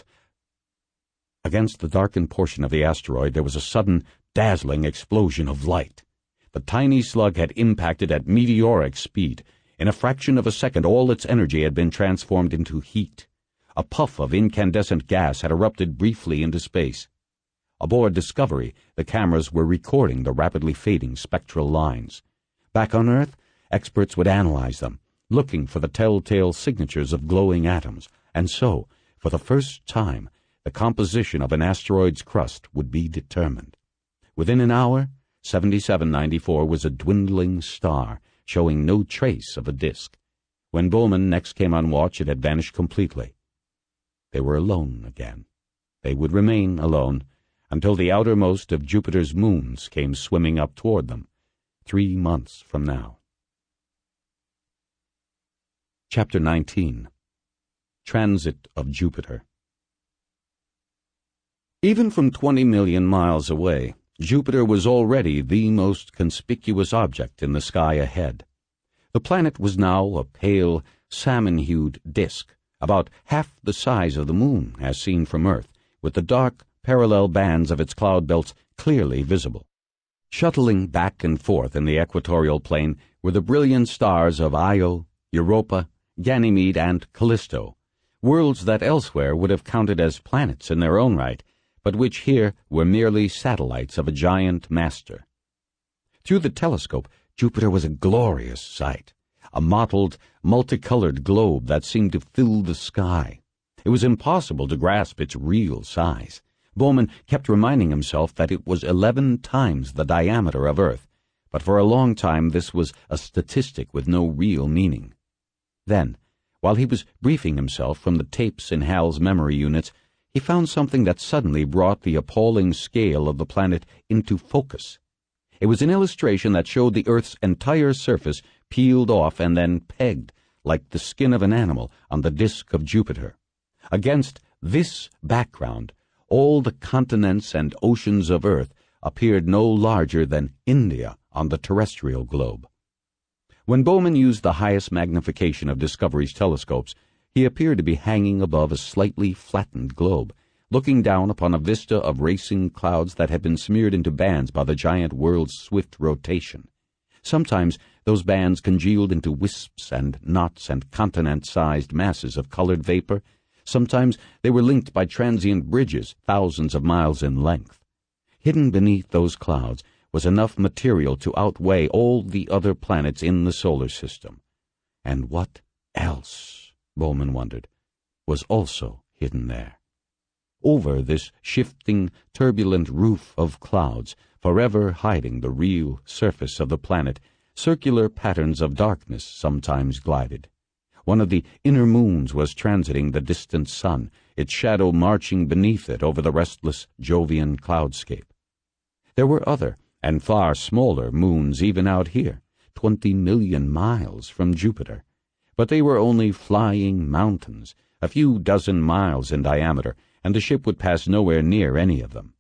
Against the darkened portion of the asteroid there was a sudden, dazzling explosion of light. The tiny slug had impacted at meteoric speed. In a fraction of a second all its energy had been transformed into heat. A puff of incandescent gas had erupted briefly into space. Aboard Discovery, the cameras were recording the rapidly fading spectral lines. Back on Earth, experts would analyze them, looking for the telltale signatures of glowing atoms, and so, for the first time, the composition of an asteroid's crust would be determined. Within an hour, 7794 was a dwindling star, showing no trace of a disk. When Bowman next came on watch, it had vanished completely. They were alone again. They would remain alone until the outermost of Jupiter's moons came swimming up toward them, 3 months from now. Chapter 19. Transit of Jupiter. Even from 20 million miles away, Jupiter was already the most conspicuous object in the sky ahead. The planet was now a pale, salmon-hued disk, about half the size of the moon as seen from Earth, with the dark, parallel bands of its cloud belts clearly visible. Shuttling back and forth in the equatorial plane were the brilliant stars of Io, Europa, Ganymede, and Callisto, worlds that elsewhere would have counted as planets in their own right, but which here were merely satellites of a giant master. Through the telescope, Jupiter was a glorious sight, a mottled, multicolored globe that seemed to fill the sky. It was impossible to grasp its real size. Bowman kept reminding himself that it was 11 times the diameter of Earth, but for a long time this was a statistic with no real meaning. Then, while he was briefing himself from the tapes in Hal's memory units, he found something that suddenly brought the appalling scale of the planet into focus. It was an illustration that showed the Earth's entire surface peeled off and then pegged, like the skin of an animal, on the disk of Jupiter. Against this background, all the continents and oceans of Earth appeared no larger than India on the terrestrial globe. When Bowman used the highest magnification of Discovery's telescopes, he appeared to be hanging above a slightly flattened globe, looking down upon a vista of racing clouds that had been smeared into bands by the giant world's swift rotation. Sometimes those bands congealed into wisps and knots and continent-sized masses of colored vapor. Sometimes they were linked by transient bridges thousands of miles in length. Hidden beneath those clouds was enough material to outweigh all the other planets in the solar system. And what else, Bowman wondered, was also hidden there? Over this shifting, turbulent roof of clouds, forever hiding the real surface of the planet, circular patterns of darkness sometimes glided. One of the inner moons was transiting the distant sun, its shadow marching beneath it over the restless Jovian cloudscape. There were other and far smaller moons even out here, 20 million miles from Jupiter, but they were only flying mountains, a few dozen miles in diameter, and the ship would pass nowhere near any of them.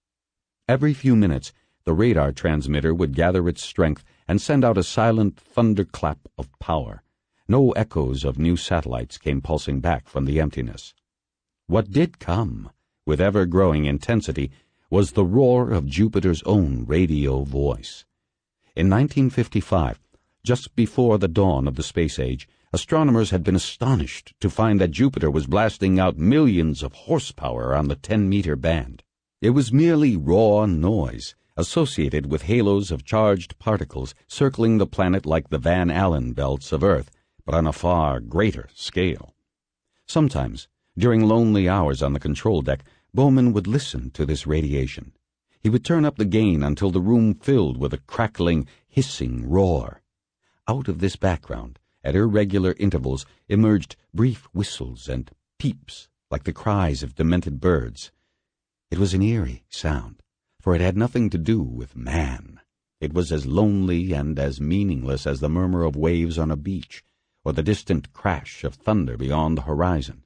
Every few minutes, the radar transmitter would gather its strength and send out a silent thunderclap of power. No echoes of new satellites came pulsing back from the emptiness. What did come with ever-growing intensity, was the roar of Jupiter's own radio voice. In 1955, just before the dawn of the space age, astronomers had been astonished to find that Jupiter was blasting out millions of horsepower on the 10-meter band. It was merely raw noise, associated with halos of charged particles circling the planet like the Van Allen belts of Earth, but on a far greater scale. Sometimes, during lonely hours on the control deck, Bowman would listen to this radiation. He would turn up the gain until the room filled with a crackling, hissing roar. Out of this background, at irregular intervals, emerged brief whistles and peeps like the cries of demented birds. It was an eerie sound, for it had nothing to do with man. It was as lonely and as meaningless as the murmur of waves on a beach, or the distant crash of thunder beyond the horizon.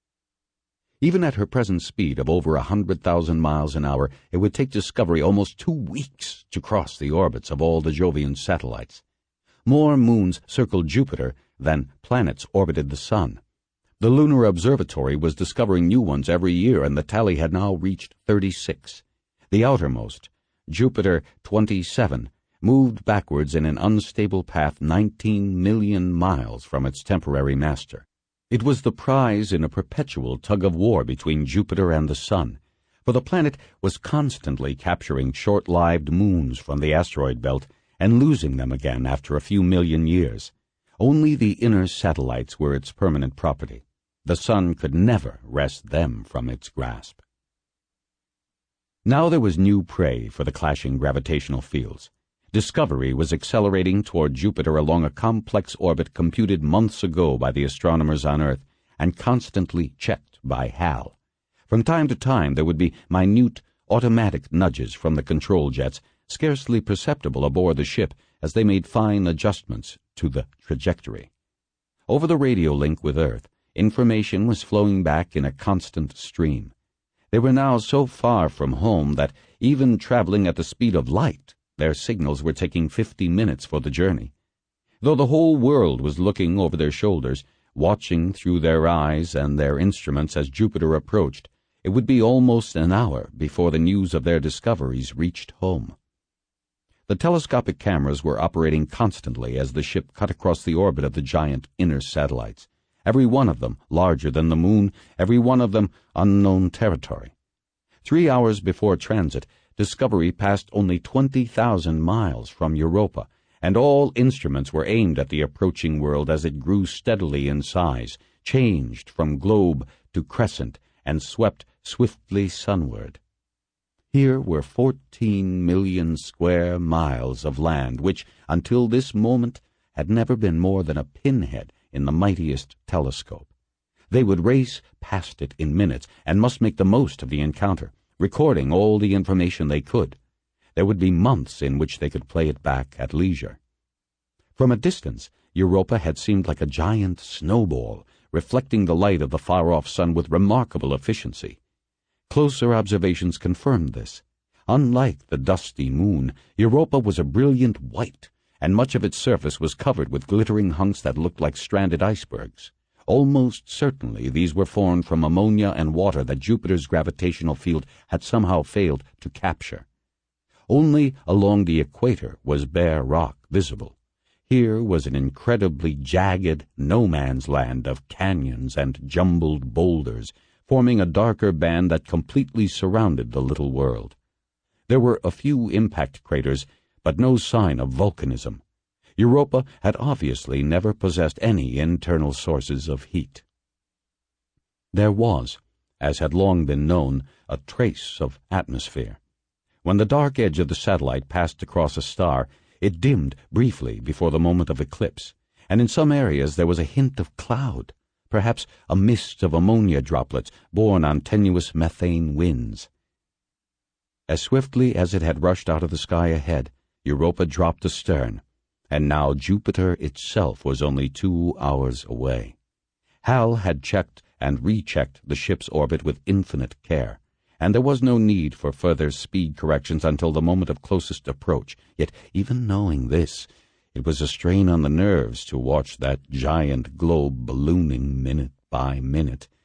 Even at her present speed of over 100,000 miles an hour, it would take Discovery almost 2 weeks to cross the orbits of all the Jovian satellites. More moons circled Jupiter than planets orbited the Sun. The Lunar Observatory was discovering new ones every year, and the tally had now reached 36. The outermost, Jupiter 27, moved backwards in an unstable path 19 million miles from its temporary master. It was the prize in a perpetual tug-of-war between Jupiter and the Sun, for the planet was constantly capturing short-lived moons from the asteroid belt and losing them again after a few million years. Only the inner satellites were its permanent property. The Sun could never wrest them from its grasp. Now there was new prey for the clashing gravitational fields. Discovery was accelerating toward Jupiter along a complex orbit computed months ago by the astronomers on Earth and constantly checked by HAL. From time to time there would be minute, automatic nudges from the control jets, scarcely perceptible aboard the ship as they made fine adjustments to the trajectory. Over the radio link with Earth, information was flowing back in a constant stream. They were now so far from home that, even traveling at the speed of light, their signals were taking 50 minutes for the journey. Though the whole world was looking over their shoulders, watching through their eyes and their instruments as Jupiter approached, it would be almost an hour before the news of their discoveries reached home. The telescopic cameras were operating constantly as the ship cut across the orbit of the giant inner satellites, every one of them larger than the moon, every one of them unknown territory. 3 hours before transit, Discovery passed only 20,000 miles from Europa, and all instruments were aimed at the approaching world as it grew steadily in size, changed from globe to crescent, and swept swiftly sunward. Here were 14 million square miles of land, which, until this moment, had never been more than a pinhead in the mightiest telescope. They would race past it in minutes, and must make the most of the encounter, recording all the information they could. There would be months in which they could play it back at leisure. From a distance, Europa had seemed like a giant snowball, reflecting the light of the far-off sun with remarkable efficiency. Closer observations confirmed this. Unlike the dusty moon, Europa was a brilliant white, and much of its surface was covered with glittering hunks that looked like stranded icebergs. Almost certainly these were formed from ammonia and water that Jupiter's gravitational field had somehow failed to capture. Only along the equator was bare rock visible. Here was an incredibly jagged no-man's land of canyons and jumbled boulders, forming a darker band that completely surrounded the little world. There were a few impact craters, but no sign of volcanism. Europa had obviously never possessed any internal sources of heat. There was, as had long been known, a trace of atmosphere. When the dark edge of the satellite passed across a star, it dimmed briefly before the moment of eclipse, and in some areas there was a hint of cloud, perhaps a mist of ammonia droplets borne on tenuous methane winds. As swiftly as it had rushed out of the sky ahead, Europa dropped astern, and now Jupiter itself was only 2 hours away. Hal had checked and rechecked the ship's orbit with infinite care, and there was no need for further speed corrections until the moment of closest approach. Yet, even knowing this, it was a strain on the nerves to watch that giant globe ballooning minute by minute.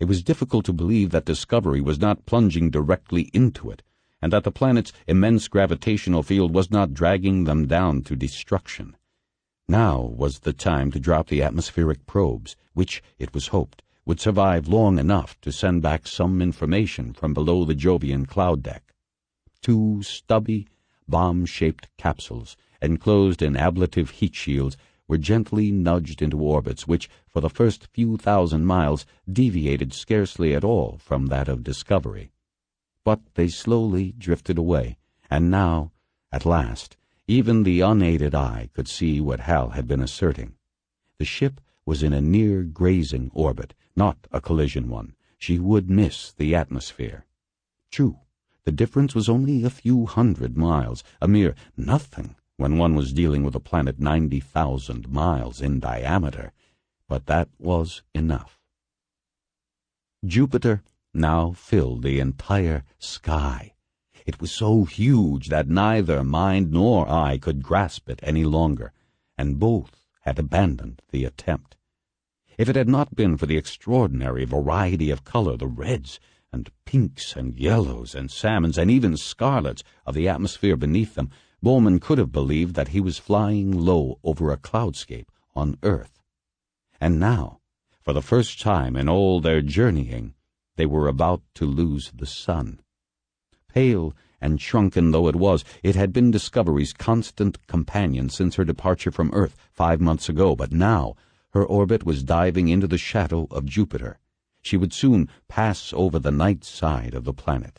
It was difficult to believe that Discovery was not plunging directly into it, and that the planet's immense gravitational field was not dragging them down to destruction. Now was the time to drop the atmospheric probes, which, it was hoped, would survive long enough to send back some information from below the Jovian cloud deck. 2 stubby, bomb-shaped capsules, enclosed in ablative heat shields, were gently nudged into orbits which, for the first few thousand miles, deviated scarcely at all from that of Discovery. But they slowly drifted away, and now, at last, even the unaided eye could see what Hal had been asserting. The ship was in a near-grazing orbit, not a collision one. She would miss the atmosphere. True, the difference was only a few hundred miles, a mere nothing when one was dealing with a planet 90,000 miles in diameter, but that was enough. Jupiter now filled the entire sky. It was so huge that neither mind nor eye could grasp it any longer, and both had abandoned the attempt. If it had not been for the extraordinary variety of color, the reds and pinks and yellows and salmons and even scarlets of the atmosphere beneath them, Bowman could have believed that he was flying low over a cloudscape on Earth. And now, for the first time in all their journeying, they were about to lose the sun. Pale and shrunken though it was, it had been Discovery's constant companion since her departure from Earth 5 months ago, but now her orbit was diving into the shadow of Jupiter. She would soon pass over the night side of the planet.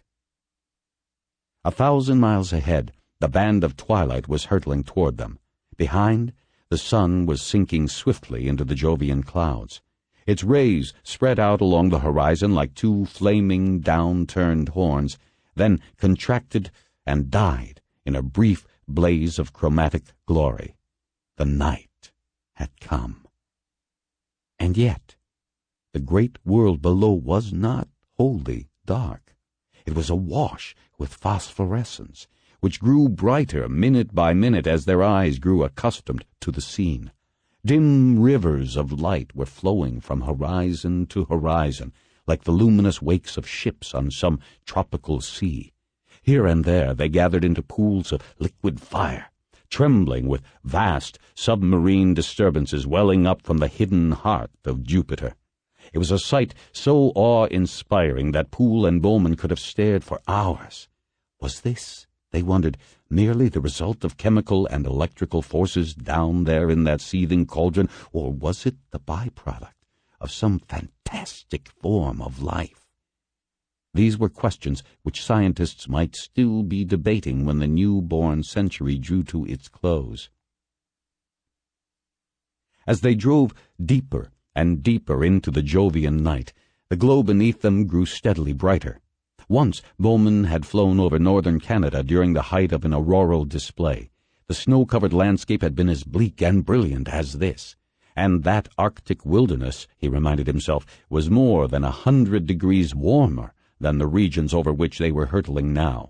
1,000 miles ahead, the band of twilight was hurtling toward them. Behind, the sun was sinking swiftly into the Jovian clouds. Its rays spread out along the horizon like 2 flaming, down-turned horns, then contracted and died in a brief blaze of chromatic glory. The night had come. And yet, the great world below was not wholly dark. It was awash with phosphorescence, which grew brighter minute by minute as their eyes grew accustomed to the scene. Dim rivers of light were flowing from horizon to horizon, like the luminous wakes of ships on some tropical sea. Here and there they gathered into pools of liquid fire, trembling with vast submarine disturbances welling up from the hidden heart of Jupiter. It was a sight so awe-inspiring that Poole and Bowman could have stared for hours. Was this, they wondered, merely the result of chemical and electrical forces down there in that seething cauldron, or was it the byproduct of some fantastic form of life? These were questions which scientists might still be debating when the newborn century drew to its close. As they drove deeper and deeper into the Jovian night, the glow beneath them grew steadily brighter. Once Bowman had flown over northern Canada during the height of an auroral display. The snow-covered landscape had been as bleak and brilliant as this, and that Arctic wilderness, he reminded himself, was more than 100 degrees warmer than the regions over which they were hurtling now.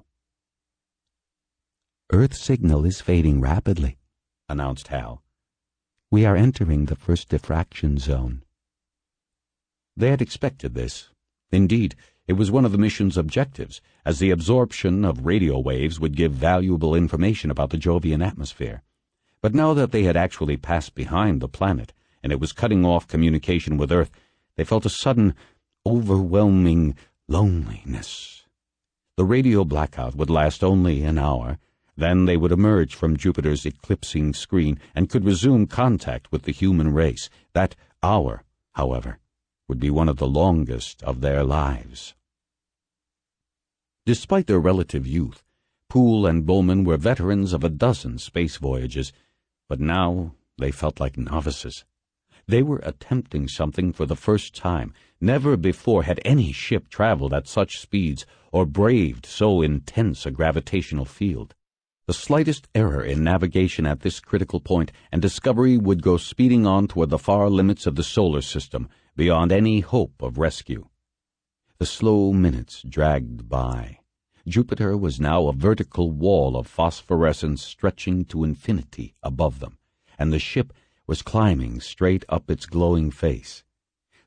"Earth signal is fading rapidly," announced Hal. "We are entering the first diffraction zone." They had expected this. Indeed, it was one of the mission's objectives, as the absorption of radio waves would give valuable information about the Jovian atmosphere. But now that they had actually passed behind the planet, and it was cutting off communication with Earth, they felt a sudden, overwhelming loneliness. The radio blackout would last only an hour. Then they would emerge from Jupiter's eclipsing screen and could resume contact with the human race. That hour, however, would be one of the longest of their lives. Despite their relative youth, Poole and Bowman were veterans of a dozen space voyages, but now they felt like novices. They were attempting something for the first time. Never before had any ship traveled at such speeds or braved so intense a gravitational field. The slightest error in navigation at this critical point, and Discovery would go speeding on toward the far limits of the solar system, beyond any hope of rescue. The slow minutes dragged by. Jupiter was now a vertical wall of phosphorescence stretching to infinity above them, and the ship was climbing straight up its glowing face.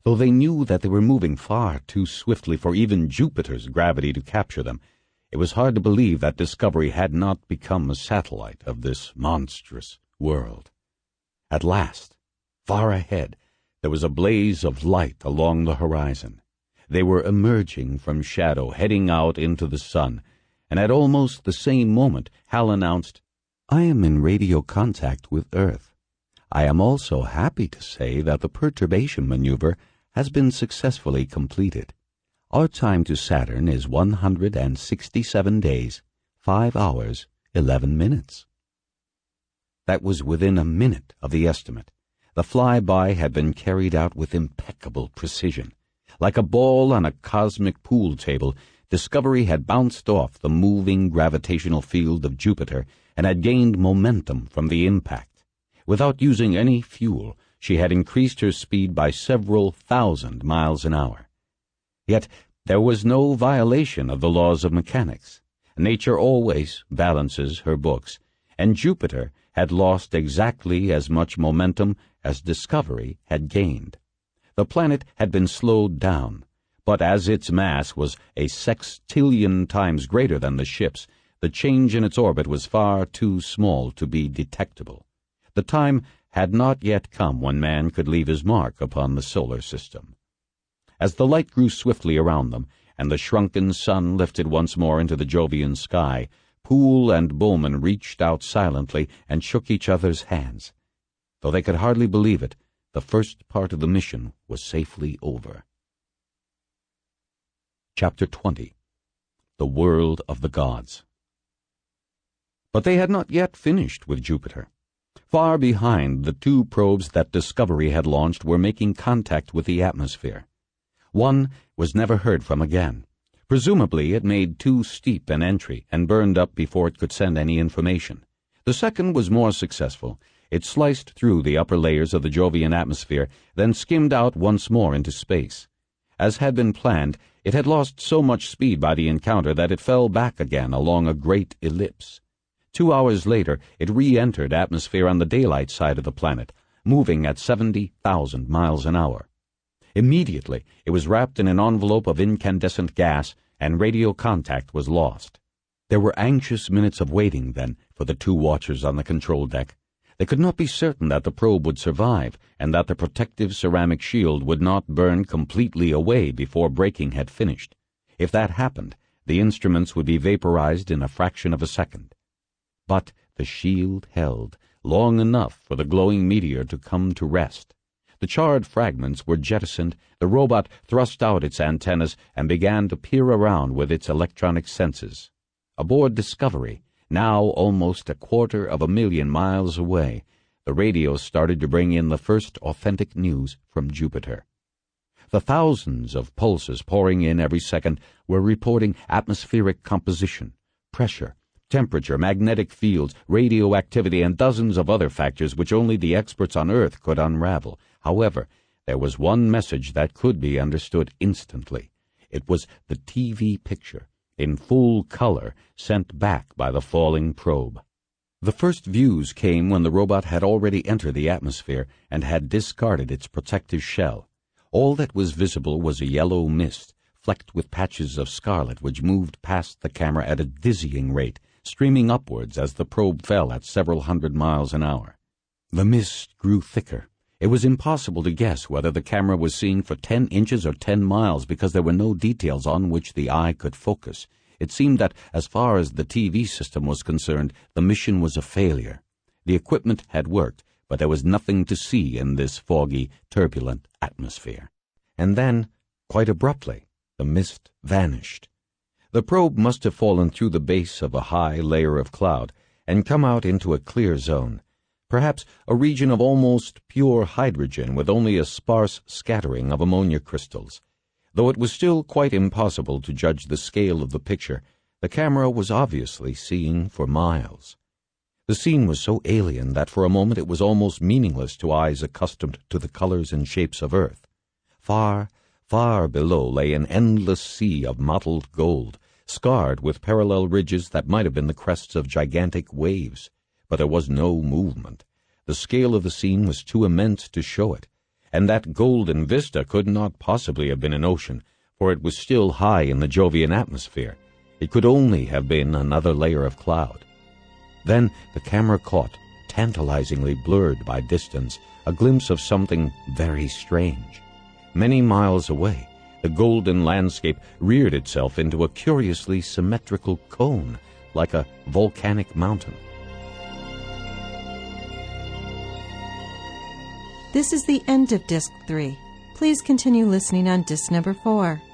Though they knew that they were moving far too swiftly for even Jupiter's gravity to capture them, it was hard to believe that Discovery had not become a satellite of this monstrous world. At last, far ahead, there was a blaze of light along the horizon. They were emerging from shadow, heading out into the sun, and at almost the same moment, Hal announced, "I am in radio contact with Earth. I am also happy to say that the perturbation maneuver has been successfully completed. Our time to Saturn is 167 days, 5 hours, 11 minutes. That was within a minute of the estimate. The flyby had been carried out with impeccable precision. Like a ball on a cosmic pool table, Discovery had bounced off the moving gravitational field of Jupiter and had gained momentum from the impact. Without using any fuel, she had increased her speed by several thousand miles an hour. Yet there was no violation of the laws of mechanics. Nature always balances her books, and Jupiter had lost exactly as much momentum as Discovery had gained. The planet had been slowed down, but as its mass was a sextillion times greater than the ship's, the change in its orbit was far too small to be detectable. The time had not yet come when man could leave his mark upon the solar system. As the light grew swiftly around them, and the shrunken sun lifted once more into the Jovian sky, Poole and Bowman reached out silently and shook each other's hands. Though they could hardly believe it, the first part of the mission was safely over. Chapter 20. The World of the Gods. But they had not yet finished with Jupiter. Far behind, the two probes that Discovery had launched were making contact with the atmosphere. One was never heard from again. Presumably it made too steep an entry and burned up before it could send any information. The second was more successful. It sliced through the upper layers of the Jovian atmosphere, then skimmed out once more into space. As had been planned, it had lost so much speed by the encounter that it fell back again along a great ellipse. 2 hours later, it re-entered atmosphere on the daylight side of the planet, moving at 70,000 miles an hour. Immediately, it was wrapped in an envelope of incandescent gas, and radio contact was lost. There were anxious minutes of waiting, then, for the two watchers on the control deck. They could not be certain that the probe would survive, and that the protective ceramic shield would not burn completely away before braking had finished. If that happened, the instruments would be vaporized in a fraction of a second. But the shield held long enough for the glowing meteor to come to rest. The charred fragments were jettisoned, the robot thrust out its antennas and began to peer around with its electronic senses. Aboard Discovery, now almost 250,000 miles away, the radio started to bring in the first authentic news from Jupiter. The thousands of pulses pouring in every second were reporting atmospheric composition, pressure, temperature, magnetic fields, radioactivity, and dozens of other factors which only the experts on Earth could unravel. However, there was one message that could be understood instantly. It was the TV picture, in full color, sent back by the falling probe. The first views came when the robot had already entered the atmosphere and had discarded its protective shell. All that was visible was a yellow mist, flecked with patches of scarlet which moved past the camera at a dizzying rate, streaming upwards as the probe fell at several hundred miles an hour. The mist grew thicker. It was impossible to guess whether the camera was seeing for 10 inches or 10 miles because there were no details on which the eye could focus. It seemed that, as far as the TV system was concerned, the mission was a failure. The equipment had worked, but there was nothing to see in this foggy, turbulent atmosphere. And then, quite abruptly, the mist vanished. The probe must have fallen through the base of a high layer of cloud and come out into a clear zone, perhaps a region of almost pure hydrogen with only a sparse scattering of ammonia crystals. Though it was still quite impossible to judge the scale of the picture, the camera was obviously seeing for miles. The scene was so alien that for a moment it was almost meaningless to eyes accustomed to the colors and shapes of Earth. Far, far below lay an endless sea of mottled gold, scarred with parallel ridges that might have been the crests of gigantic waves. But there was no movement. The scale of the scene was too immense to show it. and that golden vista could not possibly have been an ocean, for it was still high in the Jovian atmosphere. It could only have been another layer of cloud. Then the camera caught, tantalizingly blurred by distance, a glimpse of something very strange. Many miles away, the golden landscape reared itself into a curiously symmetrical cone, like a volcanic mountain. This is the end of Disc 3. Please continue listening on Disc number 4.